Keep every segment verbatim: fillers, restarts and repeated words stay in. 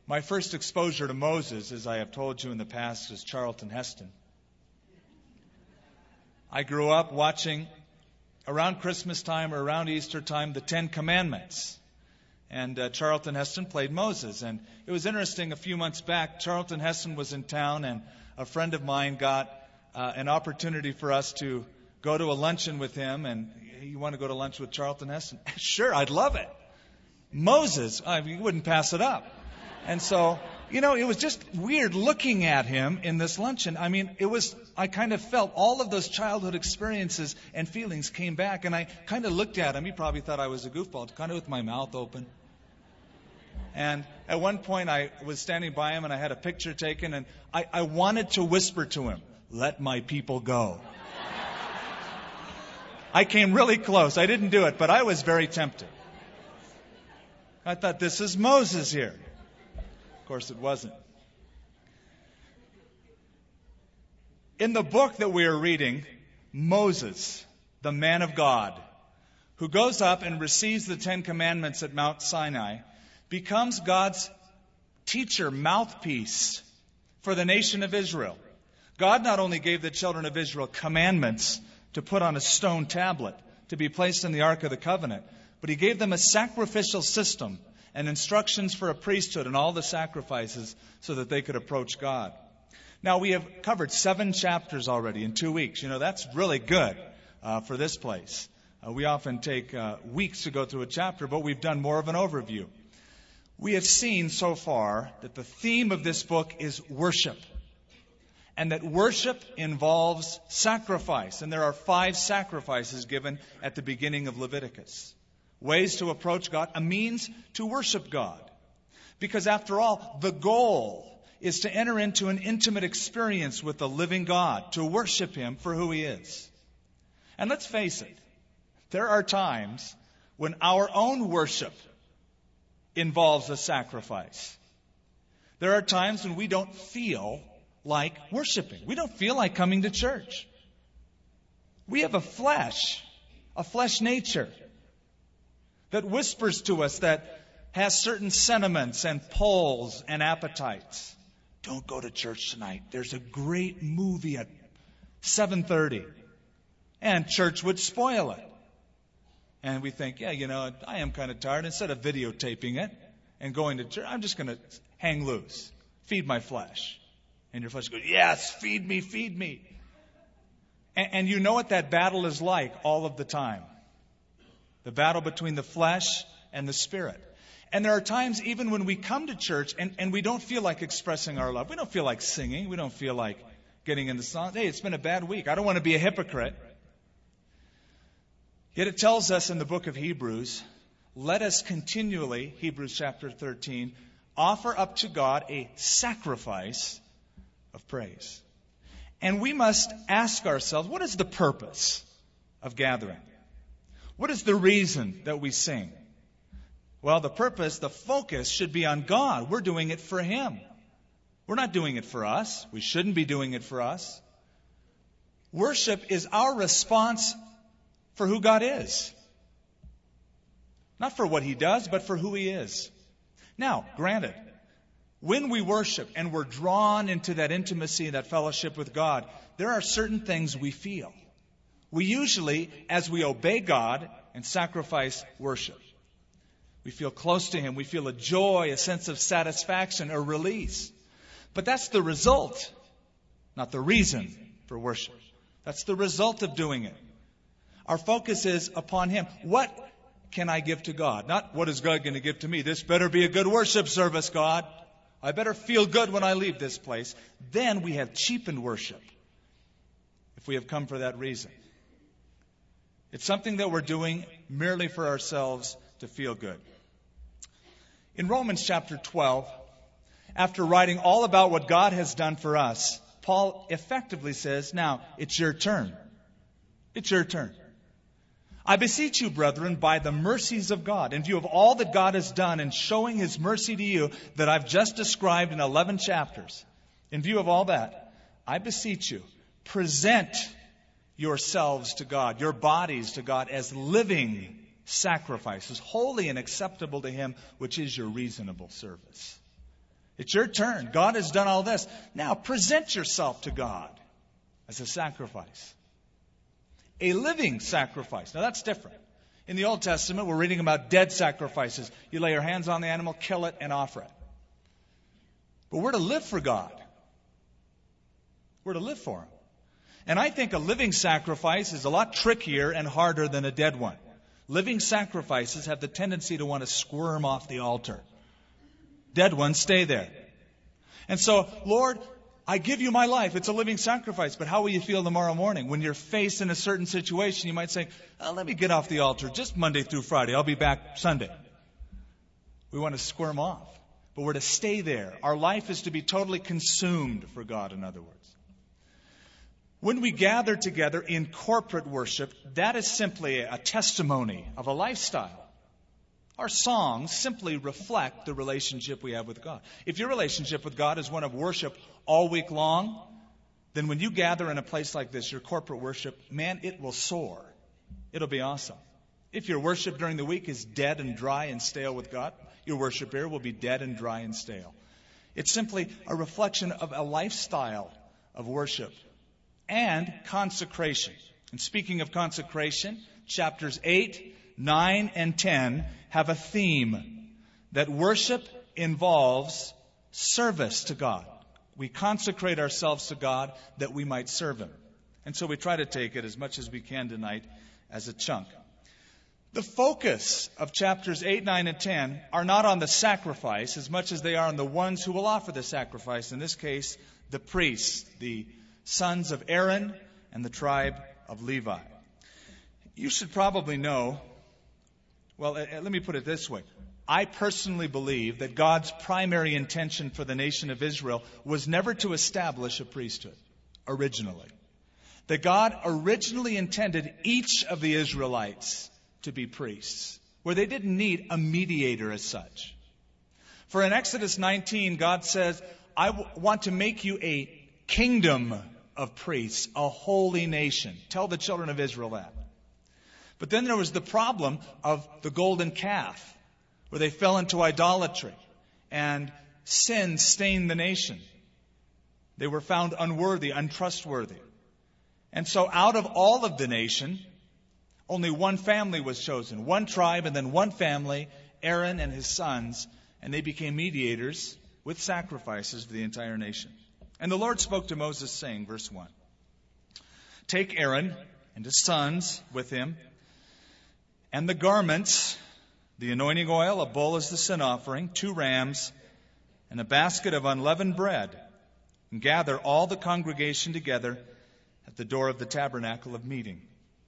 My first exposure to Moses, as I have told you in the past, is Charlton Heston. I grew up watching, around Christmas time or around Easter time, the Ten Commandments. And uh, Charlton Heston played Moses. And it was interesting, a few months back, Charlton Heston was in town, and a friend of mine got uh, an opportunity for us to go to a luncheon with him. And you want to go to lunch with Charlton Heston? Sure, I'd love it. Moses, I mean, you wouldn't pass it up. And so, you know, it was just weird looking at him in this luncheon. I mean, it was, I kind of felt all of those childhood experiences and feelings came back. And I kind of looked at him. He probably thought I was a goofball, kind of with my mouth open. And at one point I was standing by him and I had a picture taken, and I, I wanted to whisper to him, "Let my people go." I came really close. I didn't do it, but I was very tempted. I thought, this is Moses here. Of course, it wasn't. In the book that we are reading, Moses, the man of God, who goes up and receives the Ten Commandments at Mount Sinai, becomes God's teacher, mouthpiece for the nation of Israel. God not only gave the children of Israel commandments to put on a stone tablet to be placed in the Ark of the Covenant, but He gave them a sacrificial system and instructions for a priesthood and all the sacrifices so that they could approach God. Now, we have covered seven chapters already in two weeks. You know, that's really good uh, for this place. Uh, we often take uh, weeks to go through a chapter, but we've done more of an overview. We have seen so far that the theme of this book is worship, and that worship involves sacrifice. And there are five sacrifices given at the beginning of Leviticus. Ways to approach God, a means to worship God. Because after all, the goal is to enter into an intimate experience with the living God, to worship Him for who He is. And let's face it, there are times when our own worship involves a sacrifice. There are times when we don't feel like worshiping. We don't feel like coming to church. We have a flesh, a flesh nature that whispers to us, that has certain sentiments and pulls and appetites. Don't go to church tonight. There's a great movie at seven thirty. And church would spoil it. And we think, yeah, you know, I am kind of tired. Instead of videotaping it and going to church, I'm just going to hang loose, feed my flesh. And your flesh goes, yes, feed me, feed me. And, and you know what that battle is like all of the time. The battle between the flesh and the spirit. And there are times even when we come to church and, and we don't feel like expressing our love. We don't feel like singing. We don't feel like getting in the song. Hey, it's been a bad week. I don't want to be a hypocrite. Yet it tells us in the book of Hebrews, let us continually, Hebrews chapter thirteen, offer up to God a sacrifice of praise. And we must ask ourselves, what is the purpose of gathering? What is the reason that we sing? Well, the purpose, the focus should be on God. We're doing it for Him. We're not doing it for us. We shouldn't be doing it for us. Worship is our response for who God is. Not for what He does, but for who He is. Now, granted, when we worship and we're drawn into that intimacy, that fellowship with God, there are certain things we feel. We usually, as we obey God and sacrifice, worship. We feel close to Him. We feel a joy, a sense of satisfaction, a release. But that's the result, not the reason for worship. That's the result of doing it. Our focus is upon Him. What can I give to God? Not what is God going to give to me? This better be a good worship service, God. I better feel good when I leave this place. Then we have cheapened worship if we have come for that reason. It's something that we're doing merely for ourselves to feel good. In Romans chapter twelve, after writing all about what God has done for us, Paul effectively says, now, it's your turn. It's your turn. I beseech you, brethren, by the mercies of God, in view of all that God has done in showing His mercy to you that I've just described in eleven chapters, in view of all that, I beseech you, present yourselves to God, your bodies to God as living sacrifices, holy and acceptable to Him, which is your reasonable service. It's your turn. God has done all this. Now present yourself to God as a sacrifice. A living sacrifice. Now that's different. In the Old Testament, we're reading about dead sacrifices. You lay your hands on the animal, kill it, and offer it. But we're to live for God. We're to live for Him. And I think a living sacrifice is a lot trickier and harder than a dead one. Living sacrifices have the tendency to want to squirm off the altar. Dead ones stay there. And so, Lord, I give you my life. It's a living sacrifice. But how will you feel tomorrow morning? When you're faced in a certain situation, you might say, oh, let me get off the altar just Monday through Friday. I'll be back Sunday. We want to squirm off. But we're to stay there. Our life is to be totally consumed for God, in other words. When we gather together in corporate worship, that is simply a testimony of a lifestyle. Our songs simply reflect the relationship we have with God. If your relationship with God is one of worship all week long, then when you gather in a place like this, your corporate worship, man, it will soar. It'll be awesome. If your worship during the week is dead and dry and stale with God, your worship here will be dead and dry and stale. It's simply a reflection of a lifestyle of worship and consecration. And speaking of consecration, chapters eight, nine, and ten have a theme that worship involves service to God. We consecrate ourselves to God that we might serve Him. And so we try to take it as much as we can tonight as a chunk. The focus of chapters eight, nine, and ten are not on the sacrifice as much as they are on the ones who will offer the sacrifice. In this case, the priests, the sons of Aaron and the tribe of Levi. You should probably know, well, let me put it this way. I personally believe that God's primary intention for the nation of Israel was never to establish a priesthood, originally. That God originally intended each of the Israelites to be priests, where they didn't need a mediator as such. For in Exodus nineteen, God says, I w- want to make you a kingdom of priests, a holy nation. Tell the children of Israel that. But then there was the problem of the golden calf, where they fell into idolatry and sin stained the nation. They were found unworthy, untrustworthy. And so out of all of the nation, only one family was chosen, one tribe and then one family, Aaron and his sons, and they became mediators with sacrifices for the entire nation. And the Lord spoke to Moses saying, verse one, take Aaron and his sons with him, and the garments, the anointing oil, a bull as the sin offering, two rams, and a basket of unleavened bread, and gather all the congregation together at the door of the tabernacle of meeting.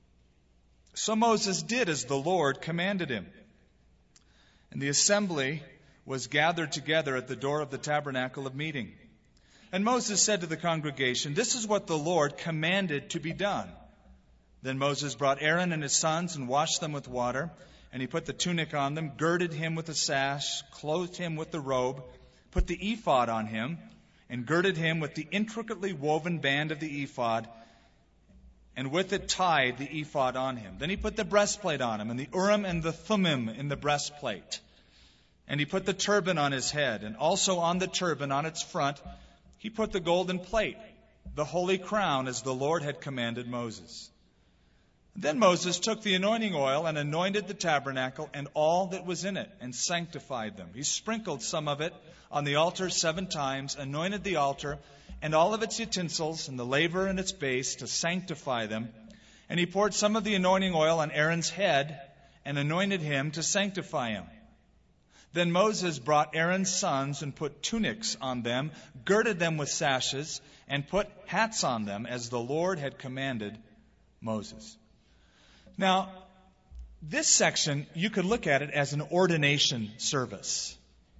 So Moses did as the Lord commanded him. And the assembly was gathered together at the door of the tabernacle of meeting. And Moses said to the congregation, this is what the Lord commanded to be done. Then Moses brought Aaron and his sons and washed them with water. And he put the tunic on them, girded him with a sash, clothed him with the robe, put the ephod on him, and girded him with the intricately woven band of the ephod, and with it tied the ephod on him. Then he put the breastplate on him, and the Urim and the Thummim in the breastplate. And he put the turban on his head, and also on the turban on its front he put the golden plate, the holy crown, as the Lord had commanded Moses. Then Moses took the anointing oil and anointed the tabernacle and all that was in it, and sanctified them. He sprinkled some of it on the altar seven times, anointed the altar and all of its utensils and the laver and its base to sanctify them. And he poured some of the anointing oil on Aaron's head and anointed him to sanctify him. Then Moses brought Aaron's sons and put tunics on them, girded them with sashes, and put hats on them, as the Lord had commanded Moses. Now, this section, you could look at it as an ordination service.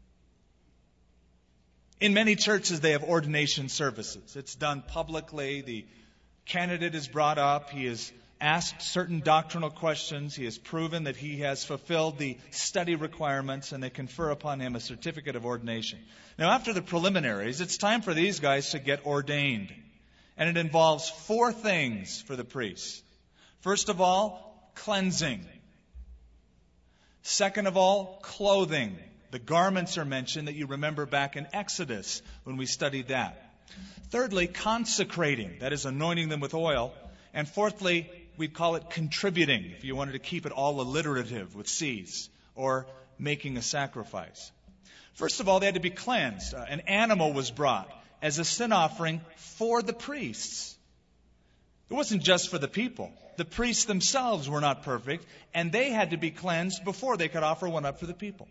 In many churches, they have ordination services. It's done publicly. The candidate is brought up. He is asked certain doctrinal questions. He has proven that he has fulfilled the study requirements, and they confer upon him a certificate of ordination. Now, after the preliminaries, it's time for these guys to get ordained. And it involves four things for the priests. First of all, cleansing. Second of all, clothing. The garments are mentioned that you remember back in Exodus when we studied that. Thirdly, consecrating, that is anointing them with oil. And fourthly, we'd call it contributing, if you wanted to keep it all alliterative with C's, or making a sacrifice. First of all, they had to be cleansed. Uh, an animal was brought as a sin offering for the priests. It wasn't just for the people. The priests themselves were not perfect, and they had to be cleansed before they could offer one up for the people.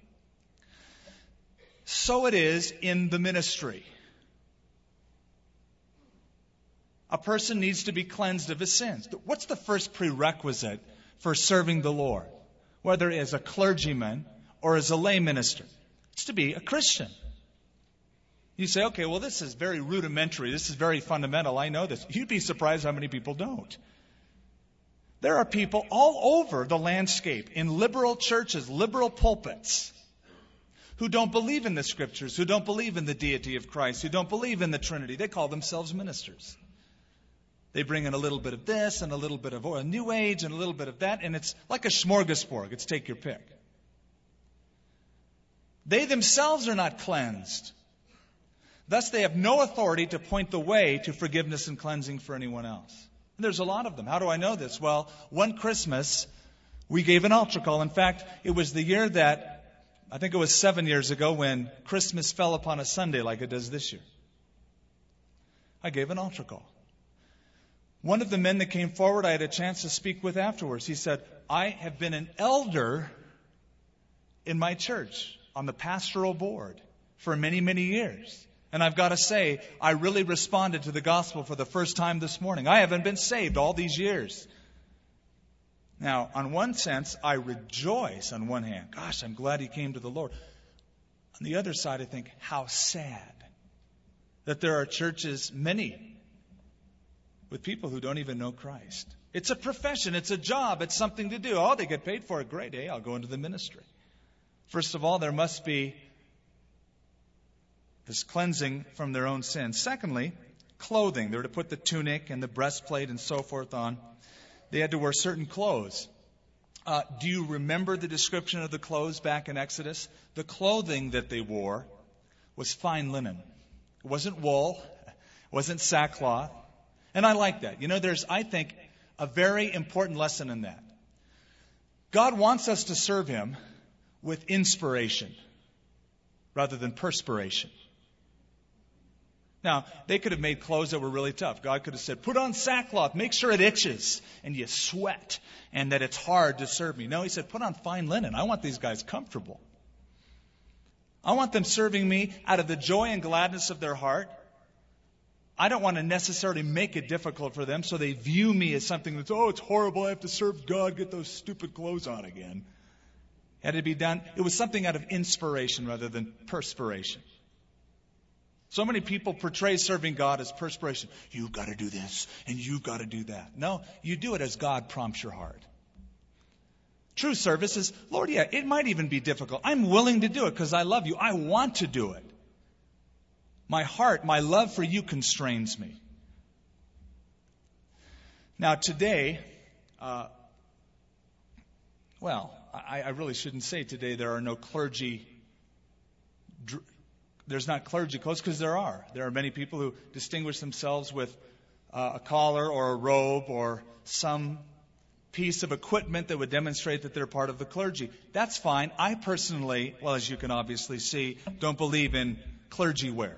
So it is in the ministry. A person needs to be cleansed of his sins. What's the first prerequisite for serving the Lord? Whether as a clergyman or as a lay minister. It's to be a Christian. You say, okay, well, this is very rudimentary. This is very fundamental. I know this. You'd be surprised how many people don't. There are people all over the landscape in liberal churches, liberal pulpits, who don't believe in the Scriptures, who don't believe in the deity of Christ, who don't believe in the Trinity. They call themselves ministers. They bring in a little bit of this and a little bit of a New Age and a little bit of that, and it's like a smorgasbord. It's take your pick. They themselves are not cleansed. Thus, they have no authority to point the way to forgiveness and cleansing for anyone else. And there's a lot of them. How do I know this? Well, one Christmas, we gave an altar call. In fact, it was the year that, I think it was seven years ago, when Christmas fell upon a Sunday like it does this year. I gave an altar call. One of the men that came forward, I had a chance to speak with afterwards. He said, I have been an elder in my church on the pastoral board for many, many years. And I've got to say, I really responded to the gospel for the first time this morning. I haven't been saved all these years. Now, on one sense, I rejoice on one hand. Gosh, I'm glad he came to the Lord. On the other side, I think, how sad that there are churches, many, with people who don't even know Christ. It's a profession. It's a job. It's something to do. Oh, they get paid for it. Great. Hey, I'll go into the ministry. First of all, there must be this cleansing from their own sins. Secondly, clothing. They were to put the tunic and the breastplate and so forth on. They had to wear certain clothes. Uh, do you remember the description of the clothes back in Exodus? The clothing that they wore was fine linen. It wasn't wool. It wasn't sackcloth. And I like that. You know, there's, I think, a very important lesson in that. God wants us to serve Him with inspiration rather than perspiration. Now, they could have made clothes that were really tough. God could have said, put on sackcloth, make sure it itches and you sweat and that it's hard to serve me. No, He said, put on fine linen. I want these guys comfortable. I want them serving me out of the joy and gladness of their heart. I don't want to necessarily make it difficult for them so they view me as something that's, oh, it's horrible, I have to serve God, get those stupid clothes on again. It had to be done. It was something out of inspiration rather than perspiration. So many people portray serving God as perspiration. You've got to do this and you've got to do that. No, you do it as God prompts your heart. True service is, Lord, yeah, it might even be difficult. I'm willing to do it because I love you. I want to do it. My heart, my love for you constrains me. Now today, uh, well, I, I really shouldn't say today there are no clergy, dr- there's not clergy clothes, because there are. There are many people who distinguish themselves with uh, a collar or a robe or some piece of equipment that would demonstrate that they're part of the clergy. That's fine. I personally, well, as you can obviously see, don't believe in clergy wear.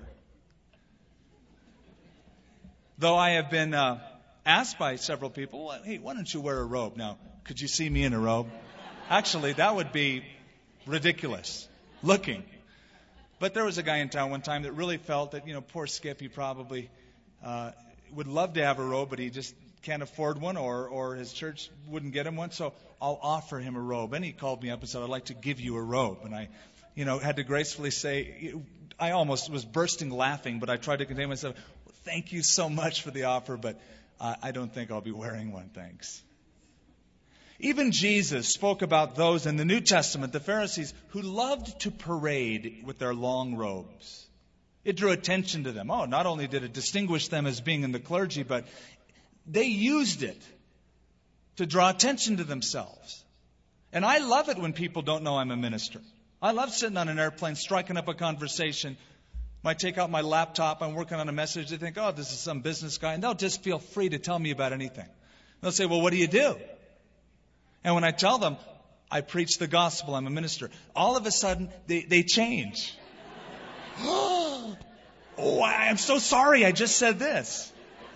Though I have been uh, asked by several people, well, hey, why don't you wear a robe? Now, could you see me in a robe? Actually, that would be ridiculous looking. But there was a guy in town one time that really felt that, you know, poor Skip, he probably uh, would love to have a robe, but he just can't afford one, or, or his church wouldn't get him one. So I'll offer him a robe. And he called me up and said, I'd like to give you a robe. And I, you know, had to gracefully say, I almost was bursting laughing, but I tried to contain myself. Thank you so much for the offer, but uh, I don't think I'll be wearing one, thanks. Even Jesus spoke about those in the New Testament, the Pharisees, who loved to parade with their long robes. It drew attention to them. Oh, not only did it distinguish them as being in the clergy, but they used it to draw attention to themselves. And I love it when people don't know I'm a minister. I love sitting on an airplane, striking up a conversation. Might take out my laptop, I'm working on a message, they think, oh, this is some business guy, and they'll just feel free to tell me about anything. They'll say, well, what do you do? And when I tell them, I preach the gospel, I'm a minister, all of a sudden, they, they change. Oh, I'm so sorry, I just said this.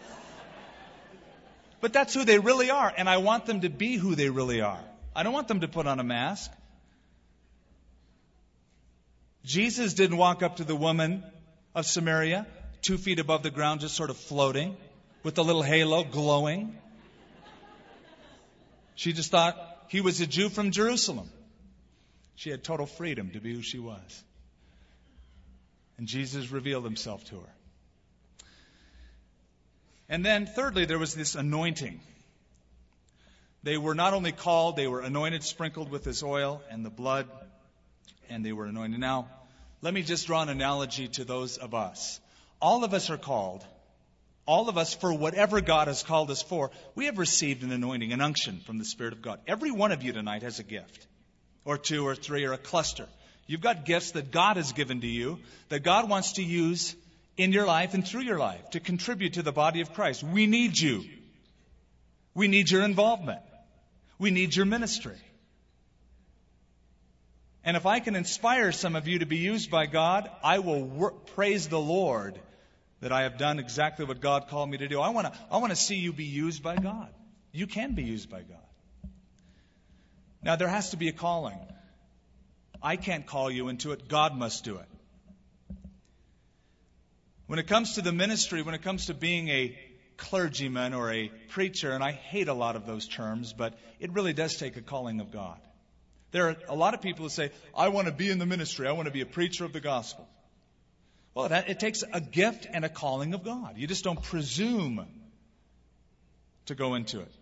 But that's who they really are, and I want them to be who they really are. I don't want them to put on a mask. Jesus didn't walk up to the woman of Samaria, two feet above the ground, just sort of floating, with a little halo glowing. She just thought he was a Jew from Jerusalem. She had total freedom to be who she was. And Jesus revealed himself to her. And then, thirdly, there was this anointing. They were not only called, they were anointed, sprinkled with this oil and the blood, and they were anointed. Now, let me just draw an analogy to those of us. All of us are called. All of us, for whatever God has called us for, we have received an anointing, an unction from the Spirit of God. Every one of you tonight has a gift, or two, or three, or a cluster. You've got gifts that God has given to you, that God wants to use in your life and through your life to contribute to the body of Christ. We need you. We need your involvement. We need your ministry. And if I can inspire some of you to be used by God, I will work, praise the Lord that I have done exactly what God called me to do. I want to I want to see you be used by God. You can be used by God. Now, there has to be a calling. I can't call you into it. God must do it. When it comes to the ministry, when it comes to being a clergyman or a preacher, and I hate a lot of those terms, but it really does take a calling of God. There are a lot of people who say, I want to be in the ministry. I want to be a preacher of the gospel. Well, that, it takes a gift and a calling of God. You just don't presume to go into it.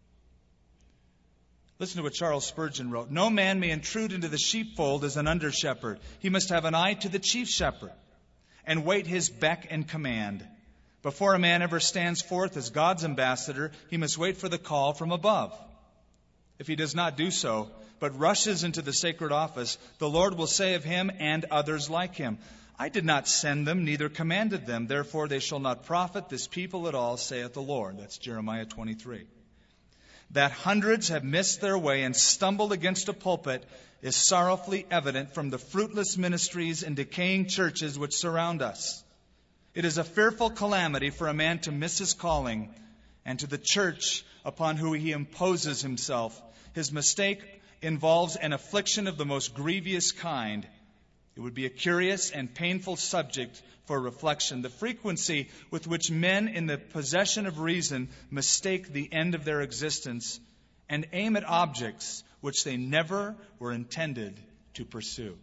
Listen to what Charles Spurgeon wrote. No man may intrude into the sheepfold as an under-shepherd. He must have an eye to the chief shepherd and wait his beck and command. Before a man ever stands forth as God's ambassador, he must wait for the call from above. If he does not do so, but rushes into the sacred office, the Lord will say of him and others like him, I did not send them, neither commanded them. Therefore they shall not profit this people at all, saith the Lord. That's Jeremiah twenty-three. That hundreds have missed their way and stumbled against a pulpit is sorrowfully evident from the fruitless ministries and decaying churches which surround us. It is a fearful calamity for a man to miss his calling, and to the church upon whom he imposes himself. His mistake involves an affliction of the most grievous kind. It would be a curious and painful subject for reflection. The frequency with which men in the possession of reason mistake the end of their existence and aim at objects which they never were intended to pursue.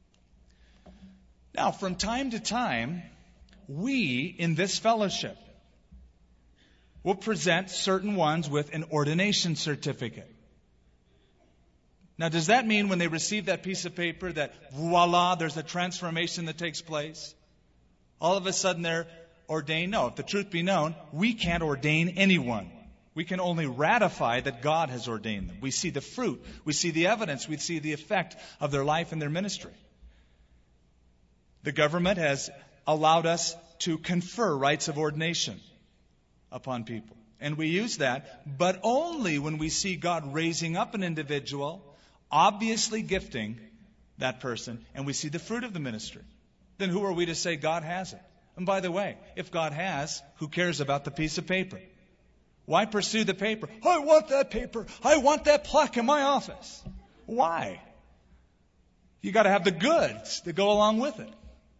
Now, from time to time, we in this fellowship will present certain ones with an ordination certificate. Now, does that mean when they receive that piece of paper that, voila, there's a transformation that takes place? All of a sudden they're ordained? No. If the truth be known, we can't ordain anyone. We can only ratify that God has ordained them. We see the fruit. We see the evidence. We see the effect of their life and their ministry. The government has allowed us to confer rights of ordination upon people. And we use that, but only when we see God raising up an individual, obviously gifting that person, and we see the fruit of the ministry. Then who are we to say God has it? And by the way, if God has, who cares about the piece of paper? Why pursue the paper? I want that paper. I want that plaque in my office. Why? You got to have the goods that go along with it.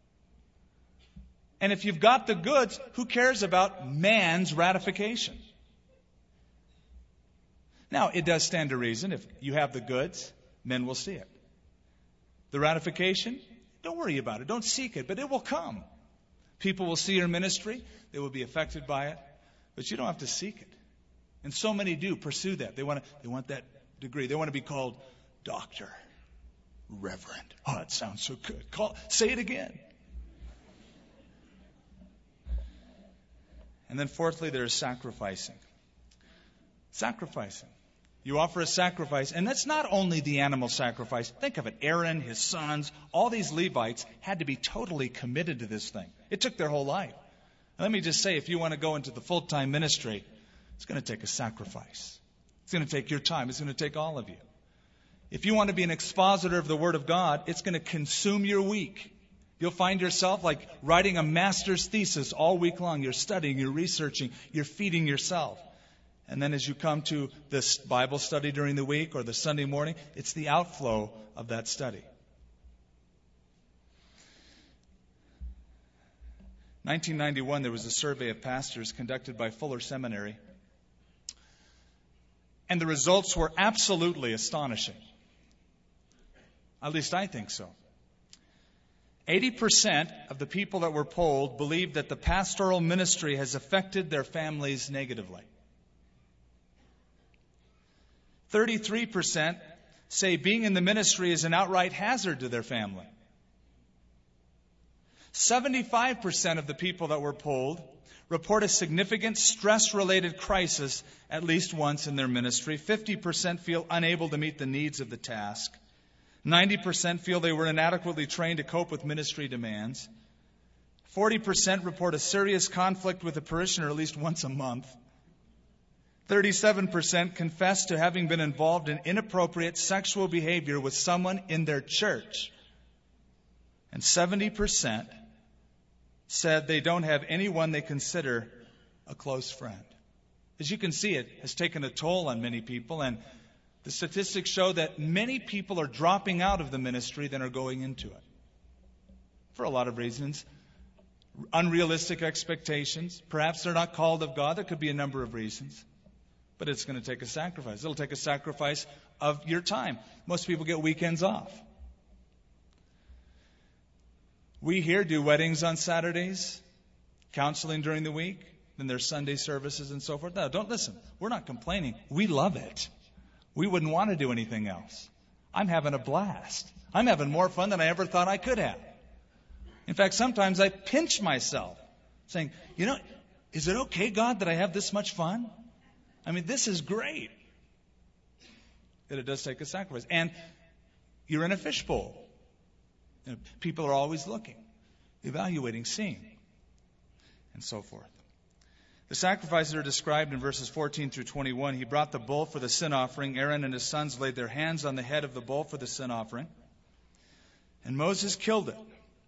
And if you've got the goods, who cares about man's ratification? Now, it does stand to reason, if you have the goods, men will see it. The ratification, don't worry about it. Don't seek it, but it will come. People will see your ministry. They will be affected by it. But you don't have to seek it. And so many do pursue that. They want to, they want that degree. They want to be called doctor, reverend. Oh, that sounds so good. Call, say it again. And then fourthly, there is sacrificing. Sacrificing. You offer a sacrifice, and that's not only the animal sacrifice. Think of it. Aaron, his sons, all these Levites had to be totally committed to this thing. It took their whole life. And let me just say, if you want to go into the full-time ministry, it's going to take a sacrifice. It's going to take your time. It's going to take all of you. If you want to be an expositor of the Word of God, it's going to consume your week. You'll find yourself like writing a master's thesis all week long. You're studying, you're researching, you're feeding yourself. And then as you come to this Bible study during the week or the Sunday morning, it's the outflow of that study. nineteen ninety-one, there was a survey of pastors conducted by Fuller Seminary. And the results were absolutely astonishing. At least I think so. eighty percent of the people that were polled believed that the pastoral ministry has affected their families negatively. thirty-three percent say being in the ministry is an outright hazard to their family. seventy-five percent of the people that were polled report a significant stress-related crisis at least once in their ministry. fifty percent feel unable to meet the needs of the task. ninety percent feel they were inadequately trained to cope with ministry demands. forty percent report a serious conflict with a parishioner at least once a month. thirty-seven percent confess to having been involved in inappropriate sexual behavior with someone in their church. And seventy percent said they don't have anyone they consider a close friend. As you can see, it has taken a toll on many people, and the statistics show that many people are dropping out of the ministry than are going into it. For a lot of reasons. Unrealistic expectations. Perhaps they're not called of God. There could be a number of reasons. But it's going to take a sacrifice. It'll take a sacrifice of your time. Most people get weekends off. We here do weddings on Saturdays, counseling during the week, then there's Sunday services and so forth. No, don't listen. We're not complaining. We love it. We wouldn't want to do anything else. I'm having a blast. I'm having more fun than I ever thought I could have. In fact, sometimes I pinch myself, saying, you know, is it okay, God, that I have this much fun? I mean, this is great. That it does take a sacrifice. And you're in a fishbowl. You know, people are always looking, evaluating, seeing, and so forth. The sacrifices are described in verses fourteen through twenty-one. He brought the bull for the sin offering. Aaron and his sons laid their hands on the head of the bull for the sin offering. And Moses killed it.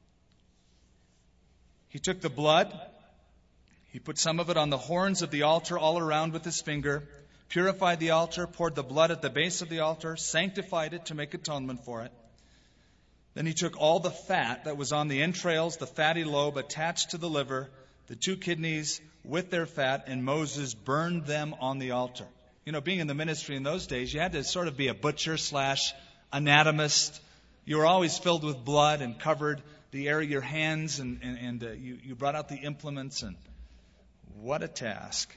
He took the blood. He put some of it on the horns of the altar all around with his finger, purified the altar, poured the blood at the base of the altar, sanctified it to make atonement for it. Then he took all the fat that was on the entrails, the fatty lobe attached to the liver, the two kidneys with their fat, and Moses burned them on the altar. You know, being in the ministry in those days, you had to sort of be a butcher slash anatomist. You were always filled with blood and covered the area of your hands, and, and, and uh, you, you brought out the implements, and what a task.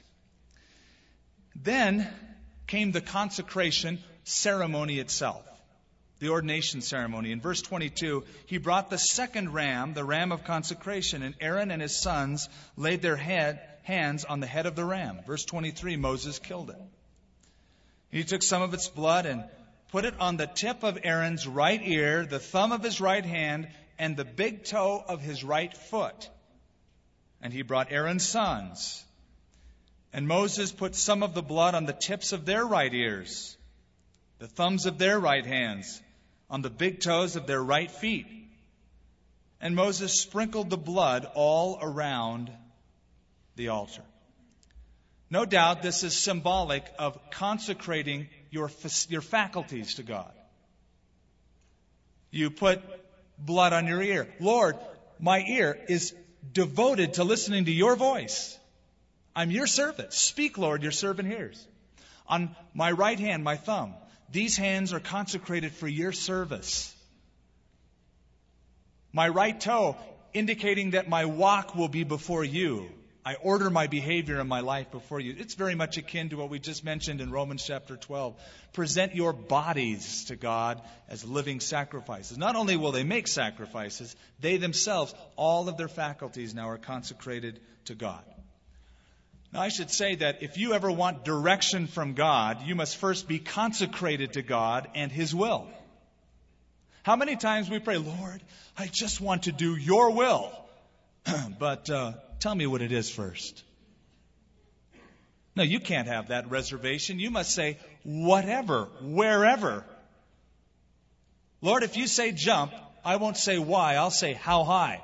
Then came the consecration ceremony itself. The ordination ceremony. In verse twenty-two, he brought the second ram, the ram of consecration, and Aaron and his sons laid their head, hands on the head of the ram. Verse twenty-three, Moses killed it. He took some of its blood and put it on the tip of Aaron's right ear, the thumb of his right hand, and the big toe of his right foot. And he brought Aaron's sons. And Moses put some of the blood on the tips of their right ears, the thumbs of their right hands, on the big toes of their right feet. And Moses sprinkled the blood all around the altar. No doubt this is symbolic of consecrating your, your faculties to God. You put blood on your ear. Lord, my ear is devoted to listening to your voice. I'm your servant. Speak, Lord, your servant hears. On my right hand, my thumb, these hands are consecrated for your service. My right toe, indicating that my walk will be before you. I order my behavior and my life before you. It's very much akin to what we just mentioned in Romans chapter twelve. Present your bodies to God as living sacrifices. Not only will they make sacrifices, they themselves, all of their faculties now are consecrated to God. Now, I should say that if you ever want direction from God, you must first be consecrated to God and His will. How many times we pray, Lord, I just want to do your will, but uh, tell me what it is first. No, you can't have that reservation. You must say, whatever, wherever. Lord, if you say jump, I won't say why, I'll say how high.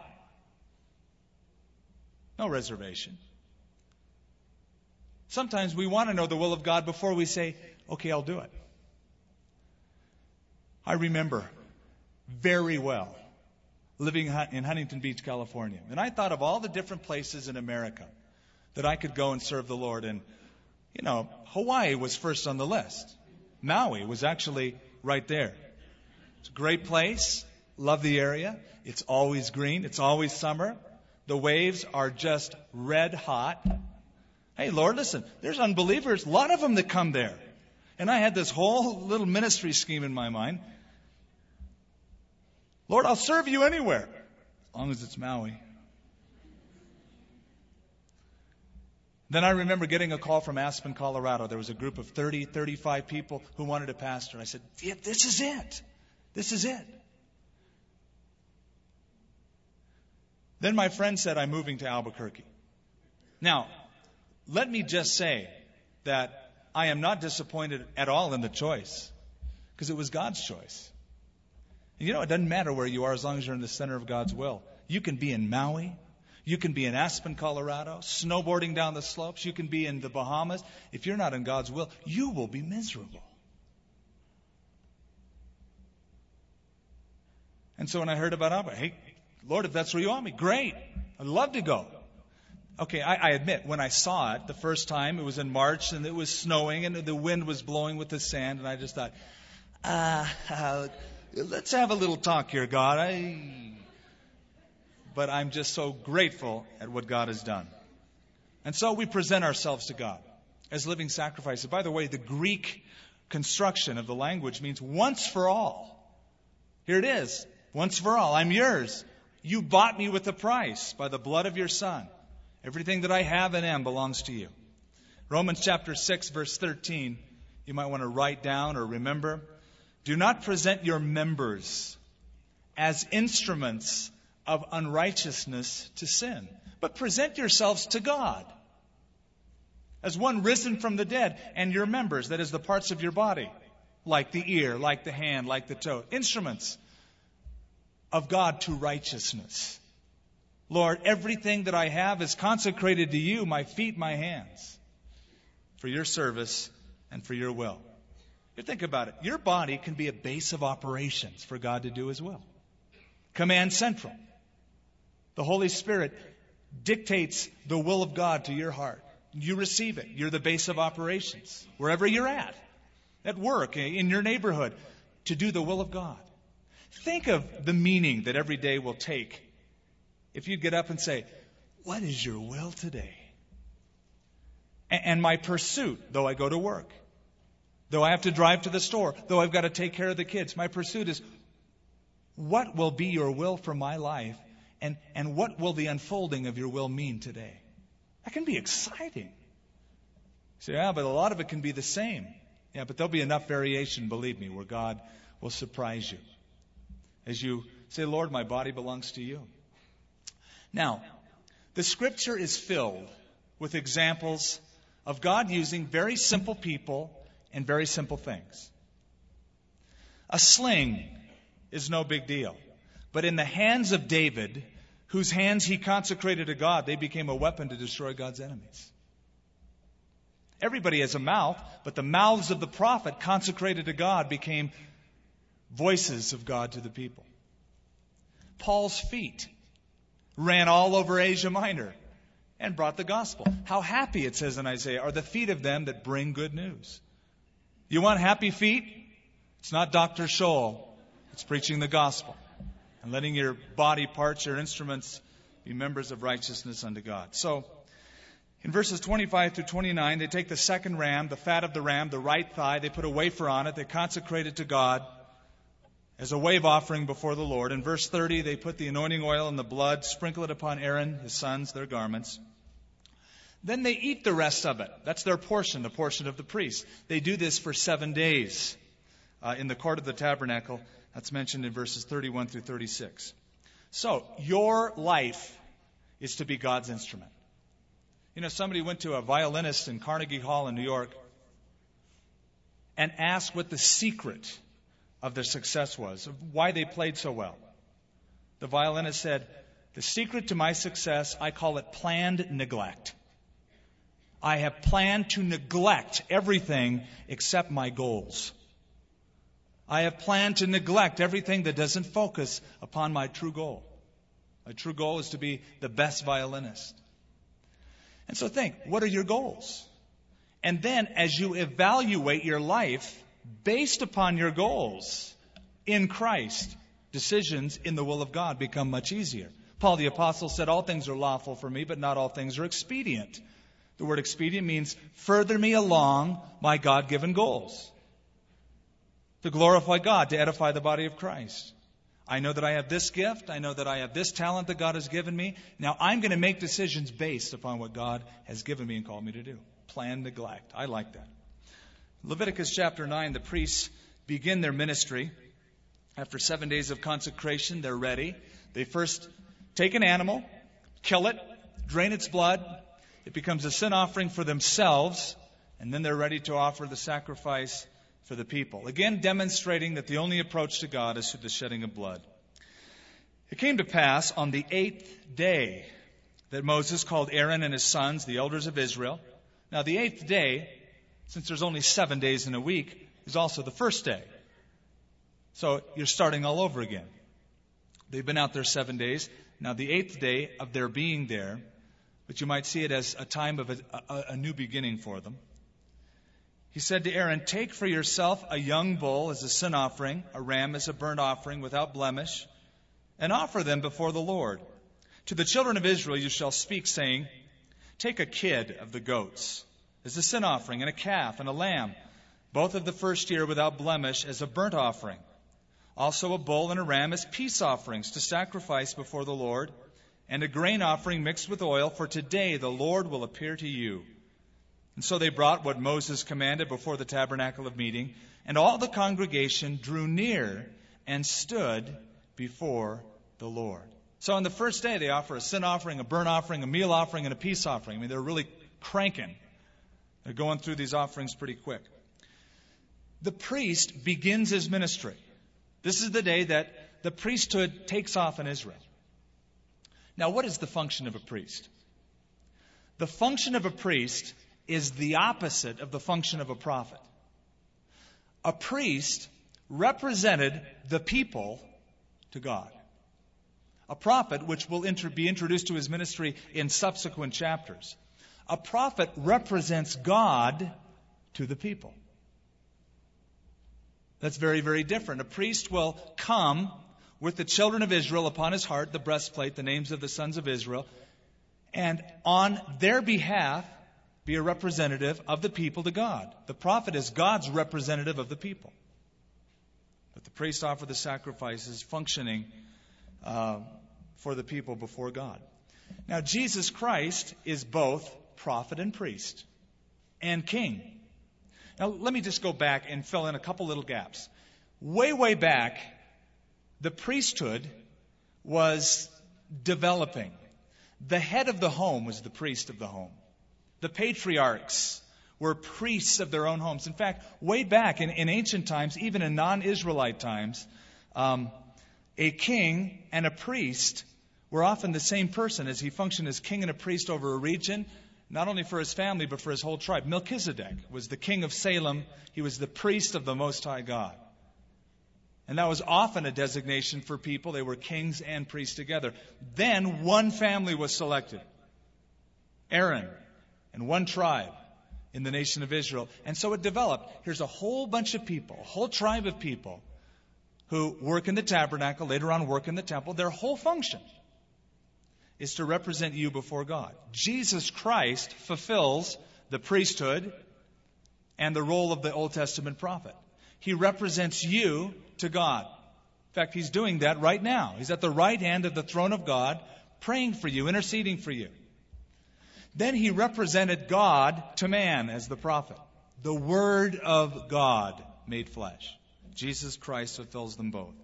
No reservation. Sometimes we want to know the will of God before we say, okay, I'll do it. I remember very well living in Huntington Beach, California. And I thought of all the different places in America that I could go and serve the Lord. And, you know, Hawaii was first on the list. Maui was actually right there. It's a great place. Love the area. It's always green. It's always summer. The waves are just red hot. Hey, Lord, listen, there's unbelievers, a lot of them that come there. And I had this whole little ministry scheme in my mind. Lord, I'll serve you anywhere, as long as it's Maui. Then I remember getting a call from Aspen, Colorado. There was a group of thirty, thirty-five people who wanted a pastor. I said, yeah, this is it. This is it. Then my friend said, I'm moving to Albuquerque. Now, let me just say that I am not disappointed at all in the choice, because it was God's choice. And you know, it doesn't matter where you are as long as you're in the center of God's will. You can be in Maui. You can be in Aspen, Colorado, snowboarding down the slopes. You can be in the Bahamas. If you're not in God's will, you will be miserable. And so when I heard about Albuquerque, hey, Lord, if that's where you want me, great. I'd love to go. Okay, I, I admit, when I saw it the first time, it was in March, and it was snowing, and the wind was blowing with the sand, and I just thought, uh, uh, let's have a little talk here, God. I... But I'm just so grateful at what God has done. And so we present ourselves to God as living sacrifices. By the way, the Greek construction of the language means once for all. Here it is, once for all. I'm yours. You bought me with a price by the blood of your Son. Everything that I have and am belongs to you. Romans chapter six, verse thirteen, you might want to write down or remember. Do not present your members as instruments of unrighteousness to sin, but present yourselves to God as one risen from the dead, and your members, that is the parts of your body, like the ear, like the hand, like the toe, instruments of God to righteousness. Lord, everything that I have is consecrated to you, my feet, my hands, for your service and for your will. You think about it. Your body can be a base of operations for God to do His will. Command Central. The Holy Spirit dictates the will of God to your heart. You receive it. You're the base of operations. Wherever you're at, at work, in your neighborhood, to do the will of God. Think of the meaning that every day will take if you get up and say, what is your will today? And my pursuit, though I go to work, though I have to drive to the store, though I've got to take care of the kids, my pursuit is, what will be your will for my life? And, and what will the unfolding of your will mean today? That can be exciting. You say, yeah, but a lot of it can be the same. Yeah, but there'll be enough variation, believe me, where God will surprise you. As you say, Lord, my body belongs to you. Now, the Scripture is filled with examples of God using very simple people and very simple things. A sling is no big deal. But in the hands of David, whose hands he consecrated to God, they became a weapon to destroy God's enemies. Everybody has a mouth, but the mouths of the prophet consecrated to God became voices of God to the people. Paul's feet ran all over Asia Minor and brought the gospel. How happy, it says in Isaiah, are the feet of them that bring good news. You want happy feet? It's not Doctor Scholl. It's preaching the gospel and letting your body parts, your instruments, be members of righteousness unto God. So, in verses twenty-five through twenty-nine, they take the second ram, the fat of the ram, the right thigh, they put a wafer on it, they consecrate it to God as a wave offering before the Lord. In verse thirty, they put the anointing oil and the blood, sprinkle it upon Aaron, his sons, their garments. Then they eat the rest of it. That's their portion, the portion of the priest. They do this for seven days uh, in the court of the tabernacle. That's mentioned in verses thirty-one through thirty-six. So, your life is to be God's instrument. You know, somebody went to a violinist in Carnegie Hall in New York and asked what the secret of their success was, of why they played so well. The violinist said, "The secret to my success, I call it planned neglect. I have planned to neglect everything except my goals. I have planned to neglect everything that doesn't focus upon my true goal. My true goal is to be the best violinist." And so think, what are your goals? And then as you evaluate your life based upon your goals in Christ, decisions in the will of God become much easier. Paul the Apostle said, "All things are lawful for me, but not all things are expedient." The word expedient means further me along my God-given goals. To glorify God, to edify the body of Christ. I know that I have this gift. I know that I have this talent that God has given me. Now I'm going to make decisions based upon what God has given me and called me to do. Planned neglect. I like that. Leviticus chapter nine, the priests begin their ministry. After seven days of consecration, they're ready. They first take an animal, kill it, drain its blood. It becomes a sin offering for themselves, and then they're ready to offer the sacrifice for the people. Again, demonstrating that the only approach to God is through the shedding of blood. It came to pass on the eighth day that Moses called Aaron and his sons, the elders of Israel. Now, the eighth day, since there's only seven days in a week, is also the first day. So you're starting all over again. They've been out there seven days. Now, the eighth day of their being there, but you might see it as a time of a, a, a new beginning for them. He said to Aaron, "Take for yourself a young bull as a sin offering, a ram as a burnt offering without blemish, and offer them before the Lord. To the children of Israel you shall speak, saying, Take a kid of the goats as a sin offering, and a calf and a lamb, both of the first year without blemish, as a burnt offering. Also a bull and a ram as peace offerings to sacrifice before the Lord, and a grain offering mixed with oil, for today the Lord will appear to you." And so they brought what Moses commanded before the tabernacle of meeting, and all the congregation drew near and stood before the Lord. So on the first day they offer a sin offering, a burnt offering, a meal offering, and a peace offering. I mean, they're really cranking. They're going through these offerings pretty quick. The priest begins his ministry. This is the day that the priesthood takes off in Israel. Now, what is the function of a priest? The function of a priest is the opposite of the function of a prophet. A priest represented the people to God. A prophet, which will inter- be introduced to his ministry in subsequent chapters. A prophet represents God to the people. That's very, very different. A priest will come with the children of Israel upon his heart, the breastplate, the names of the sons of Israel, and on their behalf be a representative of the people to God. The prophet is God's representative of the people. But the priest offer the sacrifices functioning uh, for the people before God. Now, Jesus Christ is both prophet and priest and king. Now, let me just go back and fill in a couple little gaps. Way, way back, the priesthood was developing. The head of the home was the priest of the home. The patriarchs were priests of their own homes. In fact, way back in, in ancient times, even in non-Israelite times, um, a king and a priest were often the same person, as he functioned as king and a priest over a region, not only for his family, but for his whole tribe. Melchizedek was the king of Salem. He was the priest of the Most High God. And that was often a designation for people. They were kings and priests together. Then one family was selected. Aaron and one tribe in the nation of Israel. And so it developed. Here's a whole bunch of people, a whole tribe of people who work in the tabernacle, later on work in the temple. Their whole function is to represent you before God. Jesus Christ fulfills the priesthood and the role of the Old Testament prophet. He represents you to God. In fact, he's doing that right now. He's at the right hand of the throne of God, praying for you, interceding for you. Then he represented God to man as the prophet. The Word of God made flesh. Jesus Christ fulfills them both.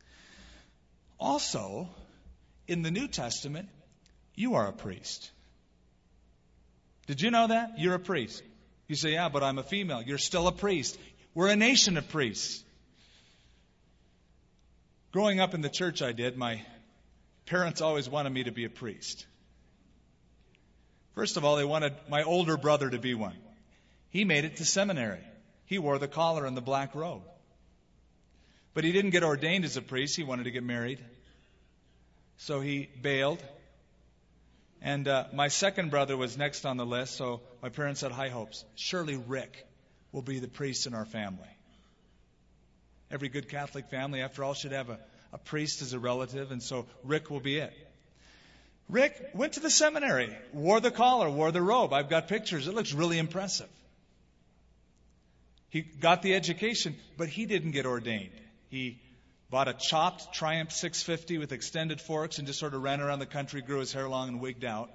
Also, in the New Testament, you are a priest. Did you know that? You're a priest. You say, yeah, but I'm a female. You're still a priest. We're a nation of priests. Growing up in the church I did, my parents always wanted me to be a priest. First of all, they wanted my older brother to be one. He made it to seminary. He wore the collar and the black robe. But he didn't get ordained as a priest. He wanted to get married. So he bailed. And uh, my second brother was next on the list, so my parents had high hopes. Surely Rick will be the priest in our family. Every good Catholic family, after all, should have a, a priest as a relative, and so Rick will be it. Rick went to the seminary, wore the collar, wore the robe. I've got pictures. It looks really impressive. He got the education, but he didn't get ordained. He bought a chopped Triumph six fifty with extended forks and just sort of ran around the country, grew his hair long and wigged out.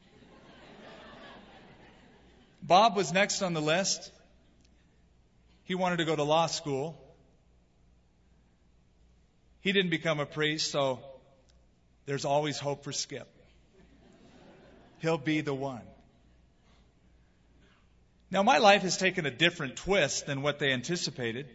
Bob was next on the list. He wanted to go to law school. He didn't become a priest, so there's always hope for Skip. He'll be the one. Now, my life has taken a different twist than what they anticipated.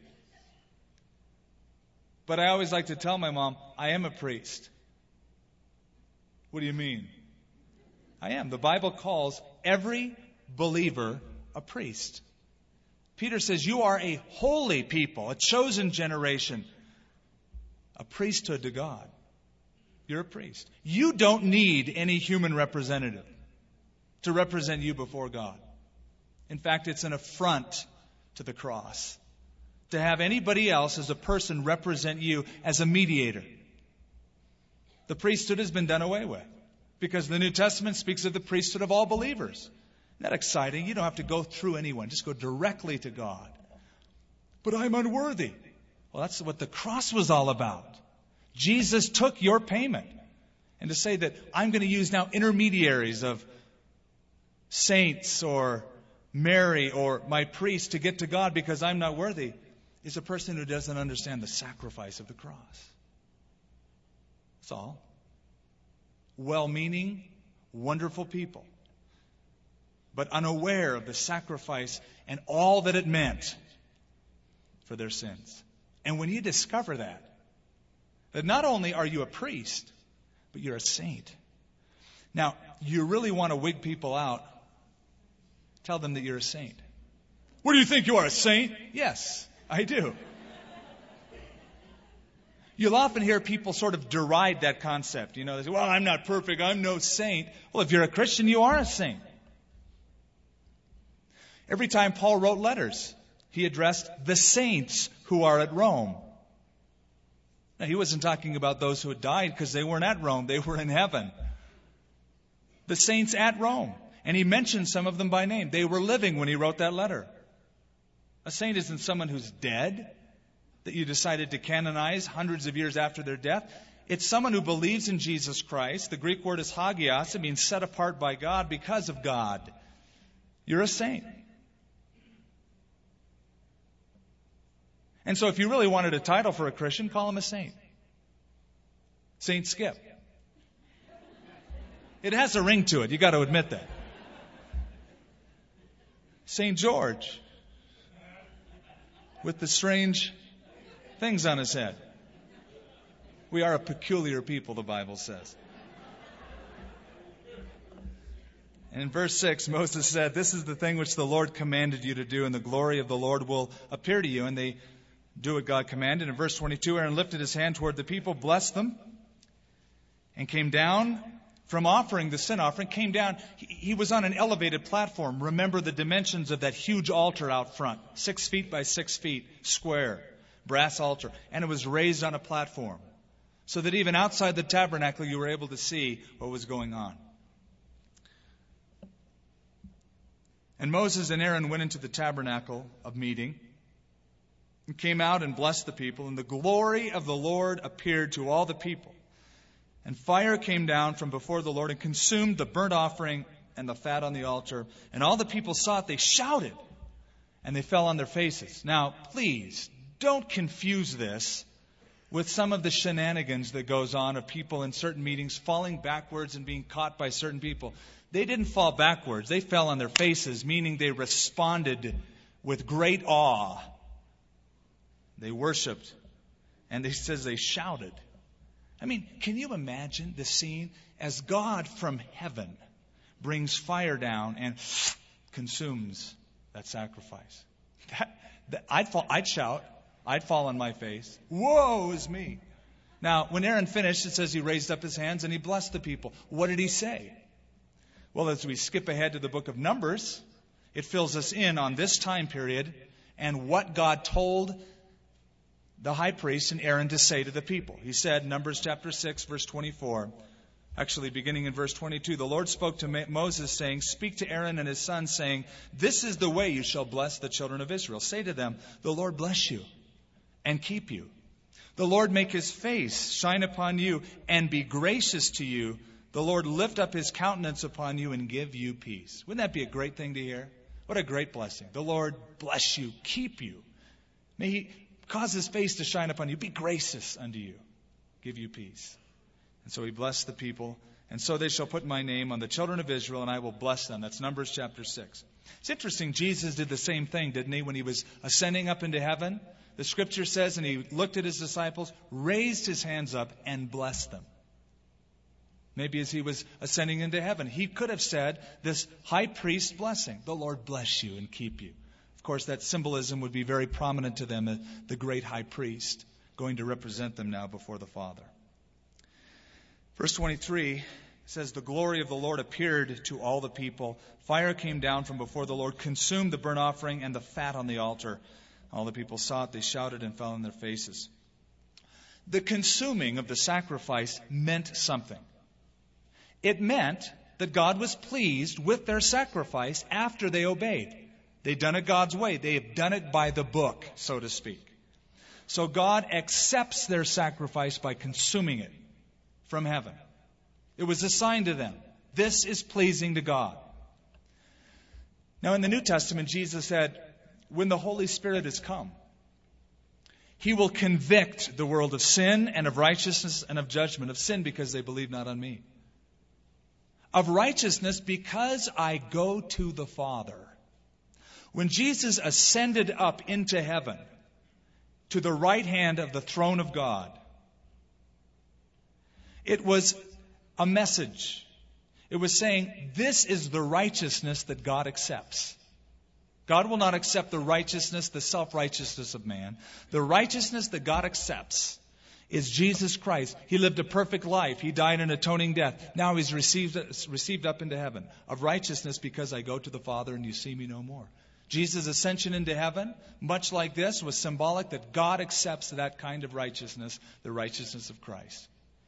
But I always like to tell my mom, I am a priest. What do you mean? I am. The Bible calls every believer a priest. Peter says, you are a holy people, a chosen generation, a priesthood to God. You're a priest. You don't need any human representative to represent you before God. In fact, it's an affront to the cross to have anybody else as a person represent you as a mediator. The priesthood has been done away with because the New Testament speaks of the priesthood of all believers. Isn't that exciting? You don't have to go through anyone. Just go directly to God. But I'm unworthy. Well, that's what the cross was all about. Jesus took your payment. And to say that I'm going to use now intermediaries of saints or Mary or my priest to get to God because I'm not worthy is a person who doesn't understand the sacrifice of the cross. That's all. Well-meaning, wonderful people, but unaware of the sacrifice and all that it meant for their sins. And when you discover that, that not only are you a priest, but you're a saint. Now, you really want to wig people out, tell them that you're a saint. What do you think, you are a saint? Yes, I do. You'll often hear people sort of deride that concept. You know, they say, well, I'm not perfect, I'm no saint. Well, if you're a Christian, you are a saint. Every time Paul wrote letters, he addressed the saints who are at Rome. Now, he wasn't talking about those who had died because they weren't at Rome. They were in heaven. The saints at Rome. And he mentioned some of them by name. They were living when he wrote that letter. A saint isn't someone who's dead that you decided to canonize hundreds of years after their death. It's someone who believes in Jesus Christ. The Greek word is hagios. It means set apart by God because of God. You're a saint. And so if you really wanted a title for a Christian, call him a saint. Saint Skip. It has a ring to it. You got to admit that. Saint George. With the strange things on his head. We are a peculiar people, the Bible says. And in verse six, Moses said, this is the thing which the Lord commanded you to do, and the glory of the Lord will appear to you. And they do what God commanded. In verse twenty-two, Aaron lifted his hand toward the people, blessed them, and came down from offering the sin offering, came down. He, he was on an elevated platform. Remember the dimensions of that huge altar out front. Six feet by six feet, square, brass altar. And it was raised on a platform. So that even outside the tabernacle, you were able to see what was going on. And Moses and Aaron went into the tabernacle of meeting and came out and blessed the people. And the glory of the Lord appeared to all the people. And fire came down from before the Lord and consumed the burnt offering and the fat on the altar. And all the people saw it. They shouted, and they fell on their faces. Now, please, don't confuse this with some of the shenanigans that goes on of people in certain meetings falling backwards and being caught by certain people. They didn't fall backwards. They fell on their faces, meaning they responded with great awe. They worshiped, and it says they shouted. I mean, can you imagine the scene as God from heaven brings fire down and consumes that sacrifice? That, that, I'd fall, I'd shout. I'd fall on my face. Woe is me. Now, when Aaron finished, it says he raised up his hands and he blessed the people. What did he say? Well, as we skip ahead to the book of Numbers, it fills us in on this time period and what God told the high priest and Aaron to say to the people. He said, Numbers chapter six, verse twenty-four, actually beginning in verse twenty-two, the Lord spoke to Moses, saying, speak to Aaron and his sons, saying, this is the way you shall bless the children of Israel. Say to them, the Lord bless you and keep you. The Lord make his face shine upon you and be gracious to you. The Lord lift up his countenance upon you and give you peace. Wouldn't that be a great thing to hear? What a great blessing. The Lord bless you, keep you. May he cause his face to shine upon you, be gracious unto you, give you peace. And so he blessed the people. And so they shall put my name on the children of Israel, and I will bless them. That's Numbers chapter six. It's interesting, Jesus did the same thing, didn't he, when he was ascending up into heaven? The scripture says, and he looked at his disciples, raised his hands up, and blessed them. Maybe as he was ascending into heaven, he could have said this high priest blessing, the Lord bless you and keep you. Of course, that symbolism would be very prominent to them, the great high priest, going to represent them now before the Father. Verse twenty-three says, the glory of the Lord appeared to all the people. Fire came down from before the Lord, consumed the burnt offering and the fat on the altar. All the people saw it, they shouted and fell on their faces. The consuming of the sacrifice meant something. It meant that God was pleased with their sacrifice after they obeyed. They've done it God's way. They have done it by the book, so to speak. So God accepts their sacrifice by consuming it from heaven. It was a sign to them. This is pleasing to God. Now in the New Testament, Jesus said, when the Holy Spirit has come, he will convict the world of sin and of righteousness and of judgment. Of sin because they believe not on me. Of righteousness because I go to the Father. When Jesus ascended up into heaven to the right hand of the throne of God, it was a message. It was saying, this is the righteousness that God accepts. God will not accept the righteousness, the self-righteousness of man. The righteousness that God accepts is Jesus Christ. He lived a perfect life. He died an atoning death. Now he's received, received up into heaven. Of righteousness because I go to the Father and you see me no more. Jesus' ascension into heaven, much like this, was symbolic that God accepts that kind of righteousness, the righteousness of Christ.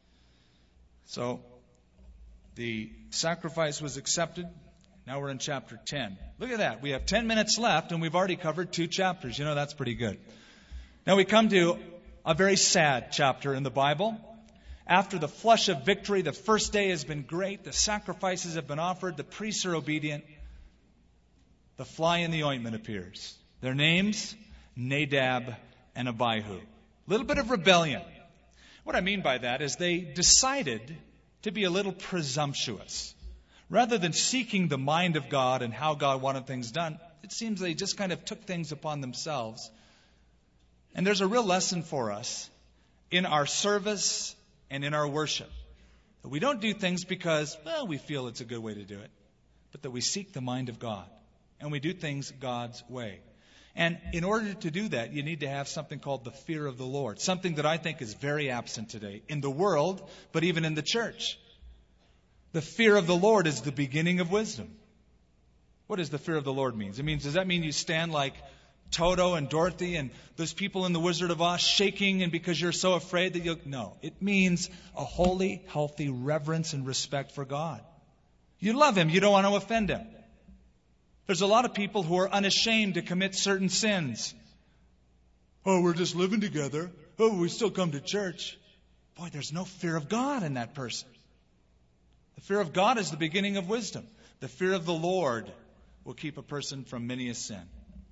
So, the sacrifice was accepted. Now we're in chapter ten. Look at that. We have ten minutes left and we've already covered two chapters. You know, that's pretty good. Now we come to a very sad chapter in the Bible. After the flush of victory, the first day has been great. The sacrifices have been offered. The priests are obedient. The fly in the ointment appears. Their names, Nadab and Abihu. A little bit of rebellion. What I mean by that is they decided to be a little presumptuous. Rather than seeking the mind of God and how God wanted things done, it seems they just kind of took things upon themselves. And there's a real lesson for us in our service and in our worship. That we don't do things because, well, we feel it's a good way to do it, but that we seek the mind of God and we do things God's way. And in order to do that, you need to have something called the fear of the Lord, something that I think is very absent today in the world, but even in the church. The fear of the Lord is the beginning of wisdom. What does the fear of the Lord mean? It means, does that mean you stand like Toto and Dorothy and those people in the Wizard of Oz shaking and because you're so afraid that you'll... No, it means a holy, healthy reverence and respect for God. You love Him. You don't want to offend Him. There's a lot of people who are unashamed to commit certain sins. Oh, we're just living together. Oh, we still come to church. Boy, there's no fear of God in that person. The fear of God is the beginning of wisdom. The fear of the Lord will keep a person from many a sin.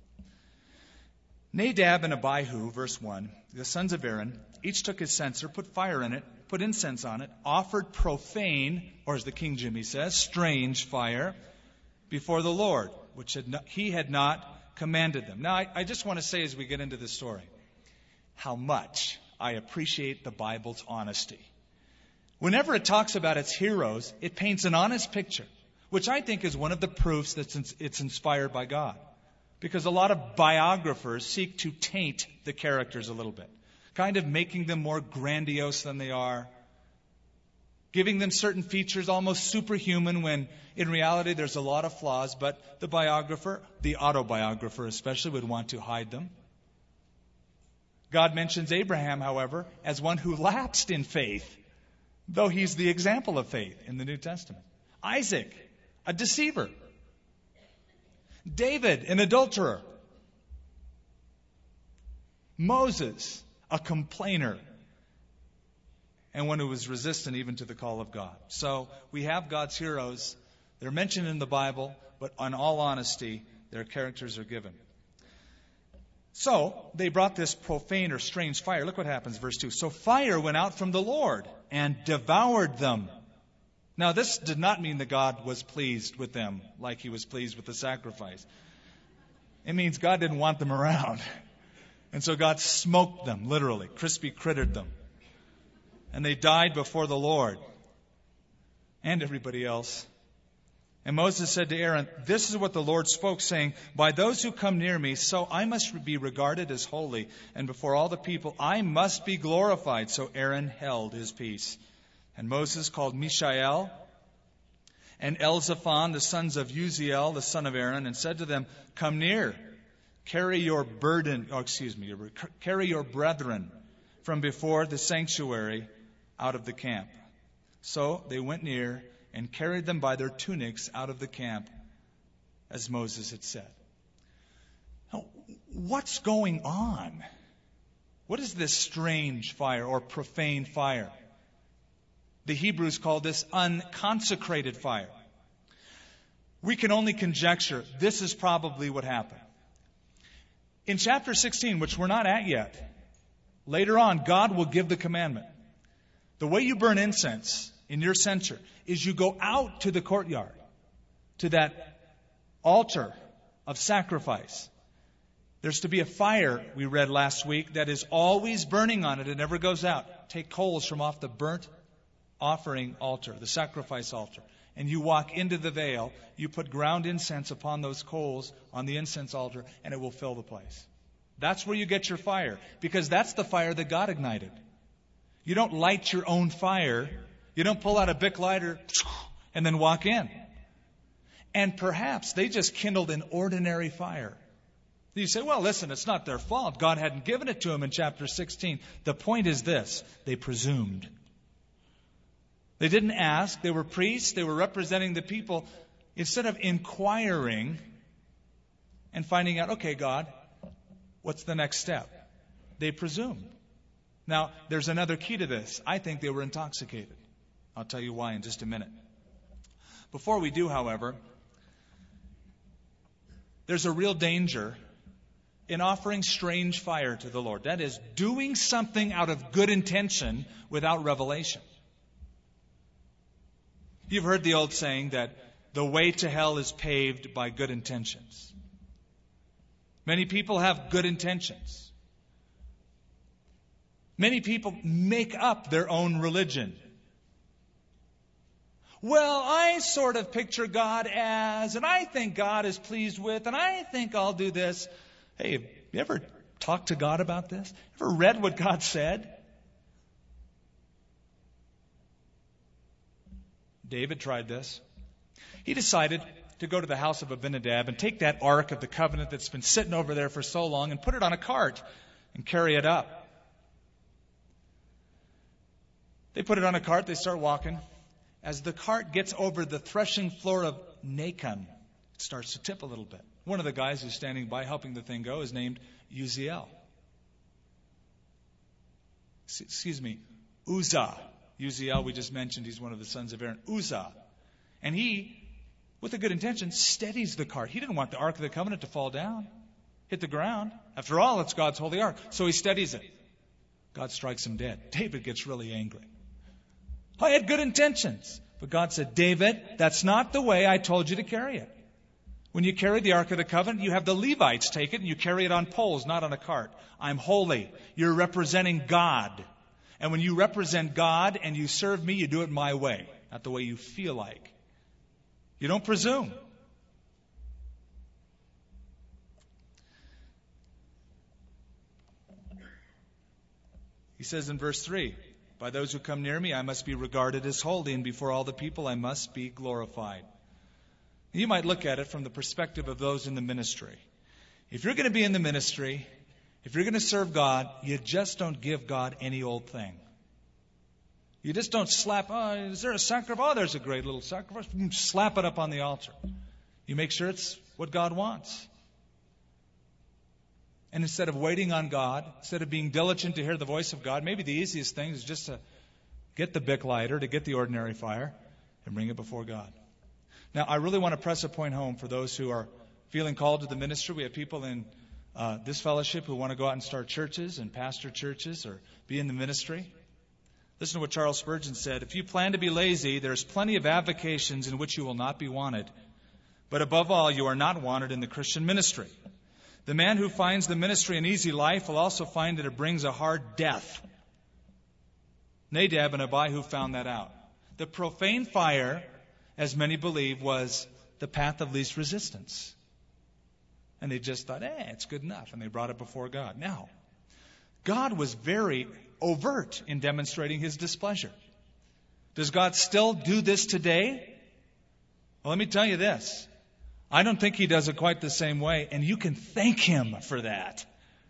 Nadab and Abihu, verse one, the sons of Aaron, each took his censer, put fire in it, put incense on it, offered profane, or as the King Jimmy says, strange fire before the Lord, which had not, he had not commanded them. Now, I, I just want to say as we get into this story, how much I appreciate the Bible's honesty. Whenever it talks about its heroes, it paints an honest picture, which I think is one of the proofs that it's inspired by God. Because a lot of biographers seek to taint the characters a little bit, kind of making them more grandiose than they are, giving them certain features almost superhuman when in reality there's a lot of flaws, but the biographer, the autobiographer especially, would want to hide them. God mentions Abraham, however, as one who lapsed in faith, though he's the example of faith in the New Testament. Isaac, a deceiver. David, an adulterer. Moses, a complainer. And one who was resistant even to the call of God. So we have God's heroes. They're mentioned in the Bible, but in all honesty, their characters are given. So they brought this profane or strange fire. Look what happens, verse two. So fire went out from the Lord and devoured them. Now, this did not mean that God was pleased with them like he was pleased with the sacrifice. It means God didn't want them around. And so God smoked them, literally, crispy crittered them. And they died before the Lord and everybody else. And Moses said to Aaron, "This is what the Lord spoke, saying, by those who come near me, so I must be regarded as holy. And before all the people, I must be glorified." So Aaron held his peace. And Moses called Mishael and Elzaphan, the sons of Uziel, the son of Aaron, and said to them, "Come near, carry your burden, oh, excuse me, carry your brethren from before the sanctuary out of the camp." So they went near and carried them by their tunics out of the camp, as Moses had said. Now, what's going on? What is this strange fire or profane fire? The Hebrews call this unconsecrated fire. We can only conjecture this is probably what happened. In chapter sixteen, which we're not at yet, later on, God will give the commandment. The way you burn incense in your censer is you go out to the courtyard, to that altar of sacrifice. There's to be a fire, we read last week, that is always burning on it. It never goes out. Take coals from off the burnt offering altar, the sacrifice altar, and you walk into the veil, you put ground incense upon those coals on the incense altar, and it will fill the place. That's where you get your fire, because that's the fire that God ignited. You don't light your own fire. You don't pull out a Bic lighter and then walk in. And perhaps they just kindled an ordinary fire. You say, well, listen, it's not their fault. God hadn't given it to them in chapter sixteen. The point is this: they presumed. They didn't ask. They were priests. They were representing the people. Instead of inquiring and finding out, okay, God, what's the next step? They presumed. Now, there's another key to this. I think they were intoxicated. I'll tell you why in just a minute. Before we do, however, there's a real danger in offering strange fire to the Lord. That is, doing something out of good intention without revelation. You've heard the old saying that the way to hell is paved by good intentions. Many people have good intentions. Many people make up their own religion. Well, I sort of picture God as, and I think God is pleased with, and I think I'll do this. Hey, have you ever talked to God about this? Ever read what God said? David tried this. He decided to go to the house of Abinadab and take that Ark of the Covenant that's been sitting over there for so long and put it on a cart and carry it up. They put it on a cart. They start walking. As the cart gets over the threshing floor of Nacon, it starts to tip a little bit. One of the guys who's standing by helping the thing go is named Uziel. Excuse me, Uzzah. Uzziel, we just mentioned, he's one of the sons of Aaron. Uzzah. And he, with a good intention, steadies the cart. He didn't want the Ark of the Covenant to fall down, hit the ground. After all, it's God's holy ark. So he steadies it. God strikes him dead. David gets really angry. I had good intentions. But God said, David, that's not the way I told you to carry it. When you carry the Ark of the Covenant, you have the Levites take it and you carry it on poles, not on a cart. I'm holy. You're representing God. And when you represent God and you serve me, you do it my way, not the way you feel like. You don't presume. He says in verse three, by those who come near me, I must be regarded as holy, and before all the people I must be glorified. You might look at it from the perspective of those in the ministry. If you're going to be in the ministry, if you're going to serve God, you just don't give God any old thing. You just don't slap, oh, is there a sacrifice? Oh, there's a great little sacrifice. Slap it up on the altar. You make sure it's what God wants. And instead of waiting on God, instead of being diligent to hear the voice of God, maybe the easiest thing is just to get the Bic lighter, to get the ordinary fire, and bring it before God. Now, I really want to press a point home for those who are feeling called to the ministry. We have people in uh, this fellowship who want to go out and start churches and pastor churches or be in the ministry. Listen to what Charles Spurgeon said. If you plan to be lazy, there's plenty of avocations in which you will not be wanted. But above all, you are not wanted in the Christian ministry. The man who finds the ministry an easy life will also find that it brings a hard death. Nadab and Abihu found that out. The profane fire, as many believe, was the path of least resistance. And they just thought, eh, it's good enough. And they brought it before God. Now, God was very overt in demonstrating his displeasure. Does God still do this today? Well, let me tell you this. I don't think he does it quite the same way, and you can thank him for that.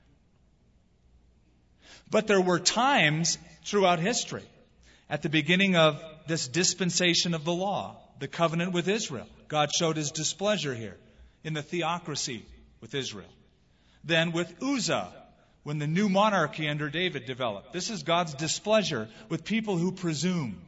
But there were times throughout history, at the beginning of this dispensation of the law, the covenant with Israel, God showed his displeasure here in the theocracy with Israel. Then with Uzzah, when the new monarchy under David developed. This is God's displeasure with people who presume.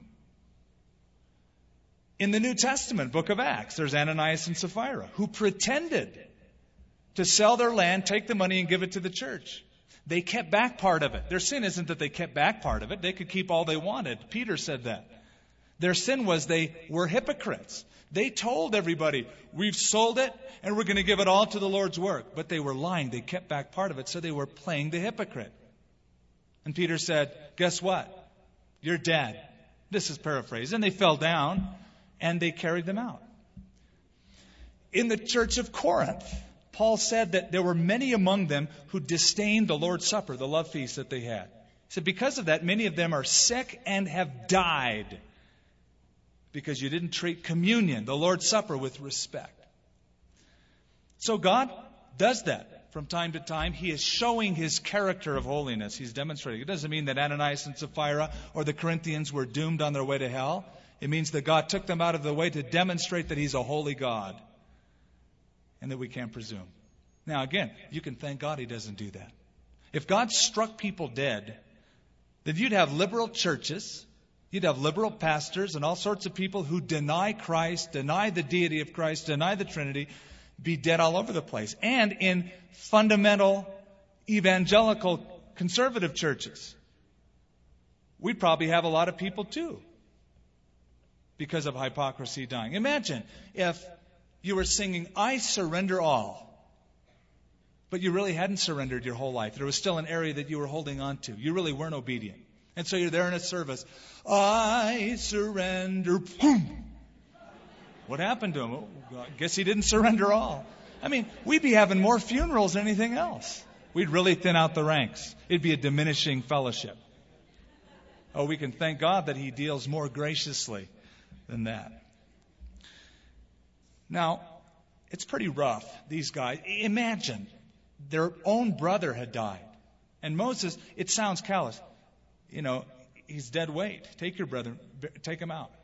In the New Testament, book of Acts, there's Ananias and Sapphira who pretended to sell their land, take the money, and give it to the church. They kept back part of it. Their sin isn't that they kept back part of it. They could keep all they wanted. Peter said that. Their sin was they were hypocrites. They told everybody, we've sold it and we're going to give it all to the Lord's work. But they were lying. They kept back part of it, so they were playing the hypocrite. And Peter said, guess what? You're dead. This is paraphrased. And they fell down and they carried them out. In the church of Corinth, Paul said that there were many among them who disdained the Lord's Supper, the love feast that they had. He said, because of that, many of them are sick and have died because you didn't treat communion, the Lord's Supper, with respect. So God does that from time to time. He is showing his character of holiness. He's demonstrating. It doesn't mean that Ananias and Sapphira or the Corinthians were doomed on their way to hell. It means that God took them out of the way to demonstrate that he's a holy God and that we can't presume. Now, again, you can thank God he doesn't do that. If God struck people dead, then you'd have liberal churches, you'd have liberal pastors and all sorts of people who deny Christ, deny the deity of Christ, deny the Trinity, be dead all over the place. And in fundamental evangelical conservative churches, we'd probably have a lot of people too because of hypocrisy dying. Imagine if you were singing, I surrender all, but you really hadn't surrendered your whole life. There was still an area that you were holding on to. You really weren't obedient. And so you're there in a service. I surrender. Boom. What happened to him? Oh, I guess he didn't surrender all. I mean, we'd be having more funerals than anything else. We'd really thin out the ranks. It'd be a diminishing fellowship. Oh, we can thank God that he deals more graciously than that. Now, it's pretty rough, these guys. Imagine their own brother had died. And Moses, it sounds callous. You know, he's dead weight. Take your brother, take him out.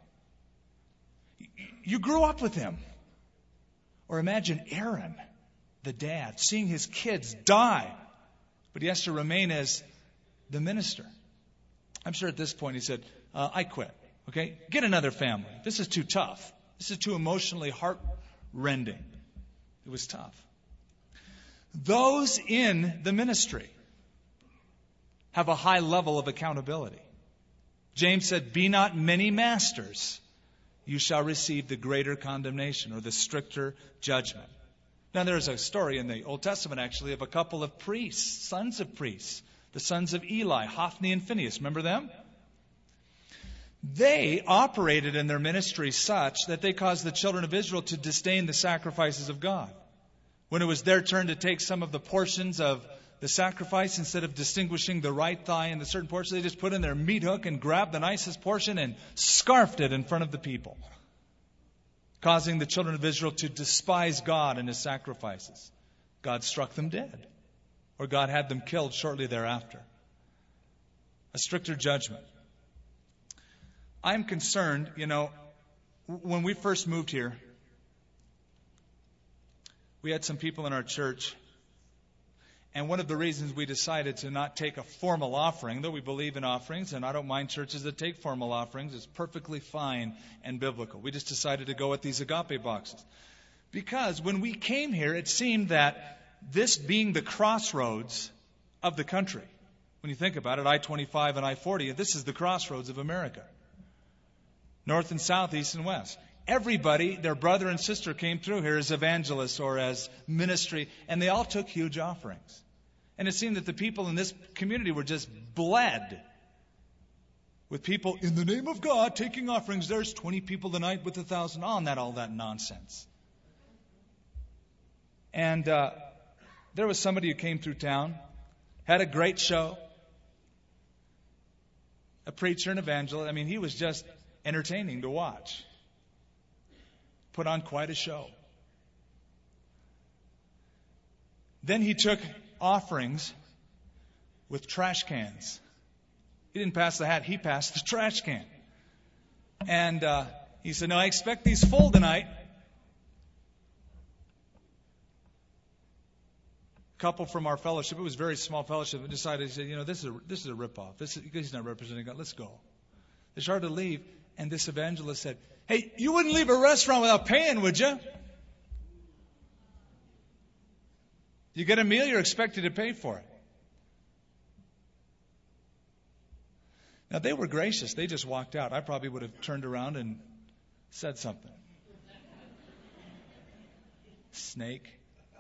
You grew up with him. Or imagine Aaron, the dad, seeing his kids die, but he has to remain as the minister. I'm sure at this point he said, uh, I quit. Okay? Get another family. This is too tough. This is too emotionally heart-rending. It was tough. Those in the ministry have a high level of accountability. James said, "Be not many masters. You shall receive the greater condemnation," or the stricter judgment. Now, there's a story in the Old Testament, actually, of a couple of priests, sons of priests, the sons of Eli, Hophni and Phinehas. Remember them? They operated in their ministry such that they caused the children of Israel to disdain the sacrifices of God. When it was their turn to take some of the portions of the sacrifice, instead of distinguishing the right thigh and the certain portion, they just put in their meat hook and grabbed the nicest portion and scarfed it in front of the people, causing the children of Israel to despise God and His sacrifices. God struck them dead, or God had them killed shortly thereafter. A stricter judgment. I'm concerned, you know, when we first moved here, we had some people in our church, and one of the reasons we decided to not take a formal offering, though we believe in offerings, and I don't mind churches that take formal offerings, it's perfectly fine and biblical. We just decided to go with these agape boxes. Because when we came here, it seemed that this being the crossroads of the country, when you think about it, I twenty-five and I forty, this is the crossroads of America. North and south, east and west. Everybody, their brother and sister, came through here as evangelists or as ministry, and they all took huge offerings. And it seemed that the people in this community were just bled with people, in the name of God, taking offerings. There's twenty people tonight with a thousand on that, all that nonsense. And uh, there was somebody who came through town, had a great show, a preacher, an evangelist. I mean, he was just entertaining to watch. Put on quite a show. Then he took offerings with trash cans. He didn't pass the hat, he passed the trash can. And uh, he said, "No, I expect these full tonight." A couple from our fellowship, it was a very small fellowship, and decided, he said, you know, this is a, this is a ripoff. This is, he's not representing God. Let's go. They started to leave, and this evangelist said, "Hey, you wouldn't leave a restaurant without paying, would you? You get a meal, you're expected to pay for it." Now, they were gracious. They just walked out. I probably would have turned around and said something. Snake.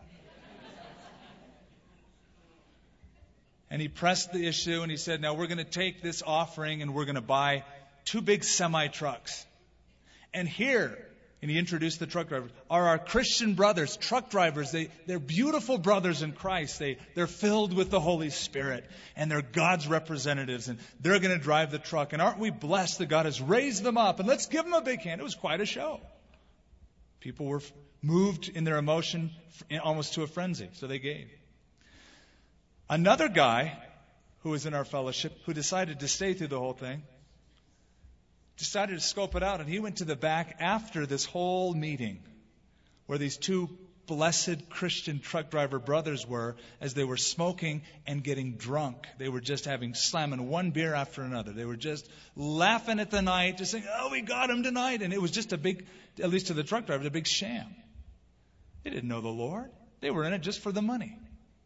And he pressed the issue, and he said, "Now we're going to take this offering, and we're going to buy two big semi-trucks. And here," and he introduced the truck drivers, "are our Christian brothers, truck drivers. They, they're beautiful brothers in Christ. They, they're filled with the Holy Spirit, and they're God's representatives, and they're going to drive the truck. And aren't we blessed that God has raised them up? And let's give them a big hand." It was quite a show. People were moved in their emotion almost to a frenzy, so they gave. Another guy who was in our fellowship, who decided to stay through the whole thing, decided to scope it out, and he went to the back after this whole meeting where these two blessed Christian truck driver brothers were, as they were smoking and getting drunk. They were just having, slamming one beer after another. They were just laughing at the night, just saying, "Oh, we got him tonight." And it was just a big, at least to the truck driver, a big sham. They didn't know the Lord. They were in it just for the money.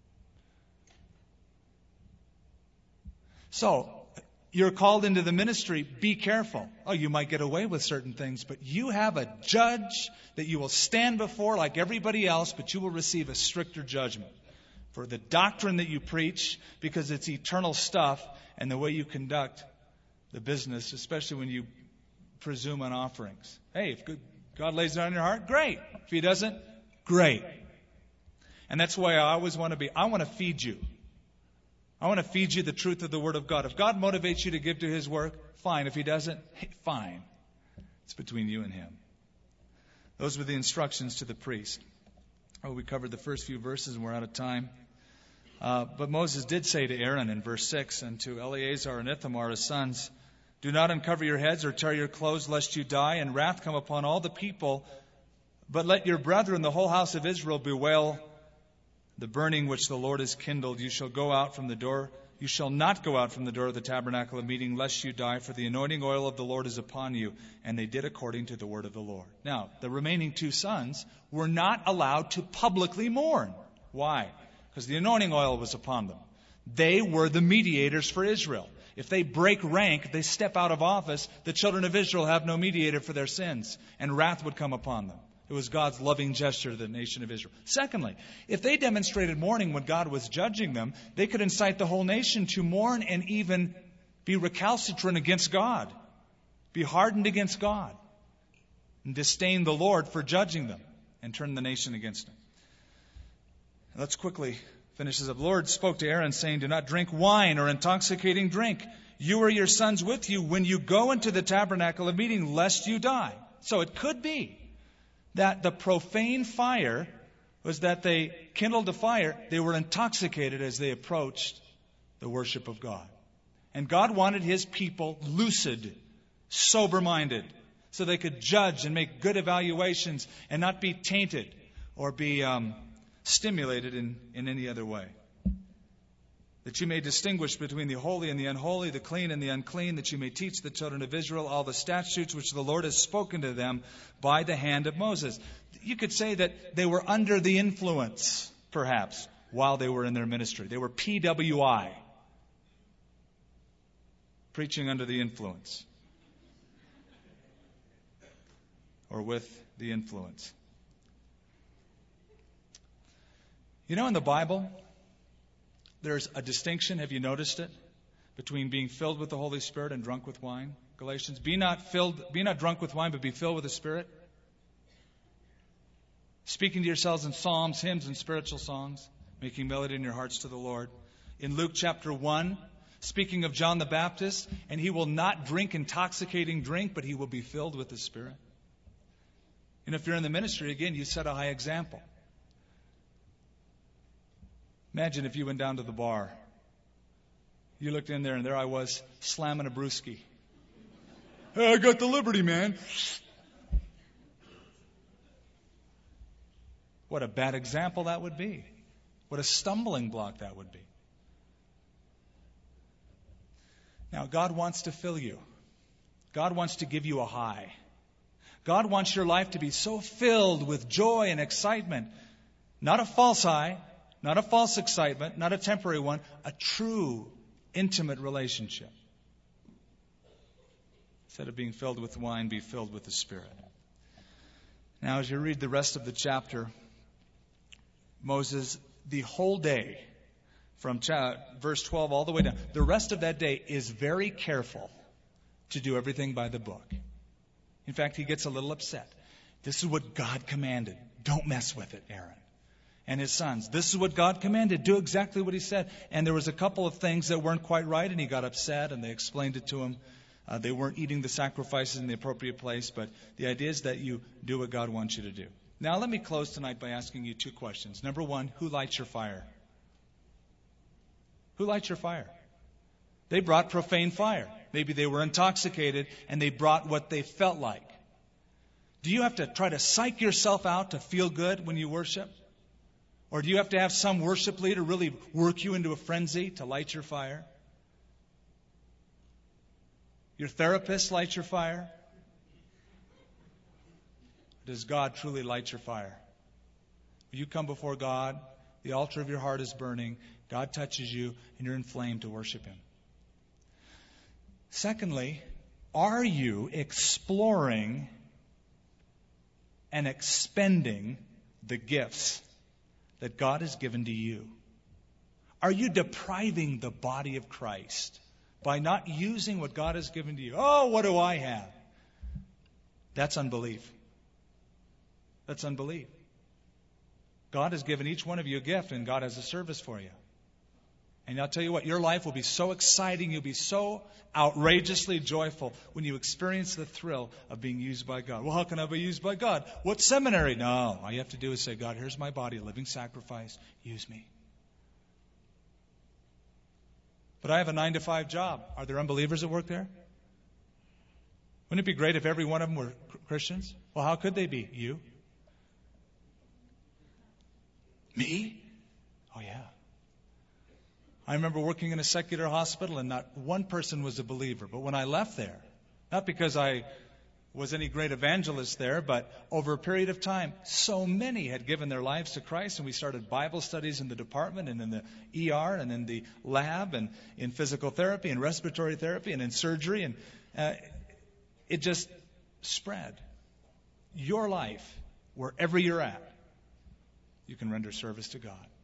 So, you're called into the ministry, be careful. Oh, you might get away with certain things, but you have a judge that you will stand before like everybody else, but you will receive a stricter judgment for the doctrine that you preach, because it's eternal stuff, and the way you conduct the business, especially when you presume on offerings. Hey, if God lays it on your heart, great. If He doesn't, great. And that's why I always want to be, I want to feed you. I want to feed you the truth of the Word of God. If God motivates you to give to His work, fine. If He doesn't, hey, fine. It's between you and Him. Those were the instructions to the priest. Oh, we covered the first few verses and we're out of time. Uh, but Moses did say to Aaron in verse six, and to Eleazar and Ithamar, his sons, "Do not uncover your heads or tear your clothes, lest you die, and wrath come upon all the people. But let your brethren, the whole house of Israel, bewail the burning which the Lord has kindled. You shall go out from the door You shall not go out from the door of the tabernacle of meeting, lest you die, for the anointing oil of the Lord is upon you. And they did according to the word of the Lord. Now, the remaining two sons were not allowed to publicly mourn. Why? Because the anointing oil was upon them. They were the mediators for Israel. If they break rank, they step out of office, the children of Israel have no mediator for their sins, and wrath would come upon them. It was God's loving gesture to the nation of Israel. Secondly, if they demonstrated mourning when God was judging them, they could incite the whole nation to mourn and even be recalcitrant against God, be hardened against God, and disdain the Lord for judging them and turn the nation against him. Let's quickly finish this up. The Lord spoke to Aaron, saying, do not drink wine or intoxicating drink, you or your sons with you, when you go into the tabernacle of meeting, lest you die. So it could be that the profane fire was that they kindled a fire. They were intoxicated as they approached the worship of God. And God wanted his people lucid, sober-minded, so they could judge and make good evaluations and not be tainted or be um, stimulated in, in any other way. That you may distinguish between the holy and the unholy, the clean and the unclean, that you may teach the children of Israel all the statutes which the Lord has spoken to them by the hand of Moses. You could say that they were under the influence, perhaps, while they were in their ministry. They were P W I, preaching under the influence, or with the influence. You know, in the Bible, there's a distinction, have you noticed it, between being filled with the Holy Spirit and drunk with wine? Galatians, be not filled, be not drunk with wine, but be filled with the Spirit. Speaking to yourselves in psalms, hymns, and spiritual songs, making melody in your hearts to the Lord. In Luke chapter one, speaking of John the Baptist, and he will not drink intoxicating drink, but he will be filled with the Spirit. And if you're in the ministry, again, you set a high example. Imagine if you went down to the bar. You looked in there, and there I was, slamming a brewski. Hey, I got the liberty, man. What a bad example that would be. What a stumbling block that would be. Now, God wants to fill you. God wants to give you a high. God wants your life to be so filled with joy and excitement. Not a false high. Not a false excitement, not a temporary one, a true, intimate relationship. Instead of being filled with wine, be filled with the Spirit. Now, as you read the rest of the chapter, Moses, the whole day, from cha- verse twelve all the way down, the rest of that day is very careful to do everything by the book. In fact, he gets a little upset. This is what God commanded. Don't mess with it, Aaron. And his sons. This is what God commanded. Do exactly what he said. And there was a couple of things that weren't quite right, and he got upset, and they explained it to him. Uh, they weren't eating the sacrifices in the appropriate place, but the idea is that you do what God wants you to do. Now, let me close tonight by asking you two questions. Number one, who lights your fire? Who lights your fire? They brought profane fire. Maybe they were intoxicated, and they brought what they felt like. Do you have to try to psych yourself out to feel good when you worship? Or do you have to have some worship leader really work you into a frenzy to light your fire? Your therapist light your fire? Does God truly light your fire? When you come before God, the altar of your heart is burning, God touches you, and you're inflamed to worship Him. Secondly, are you exploring and expending the gifts that God has given to you? Are you depriving the body of Christ by not using what God has given to you? Oh, what do I have? That's unbelief. That's unbelief. God has given each one of you a gift, and God has a service for you. And I'll tell you what, your life will be so exciting, you'll be so outrageously joyful when you experience the thrill of being used by God. Well, how can I be used by God? What seminary? No, all you have to do is say, God, here's my body, a living sacrifice. Use me. But I have a nine to five job. Are there unbelievers that work there? Wouldn't it be great if every one of them were Christians? Well, how could they be? You? Me? Oh, yeah. I remember working in a secular hospital and not one person was a believer. But when I left there, not because I was any great evangelist there, but over a period of time, so many had given their lives to Christ, and we started Bible studies in the department and in the E R and in the lab and in physical therapy and respiratory therapy and in surgery, and uh, it just spread. Your life, wherever you're at, you can render service to God.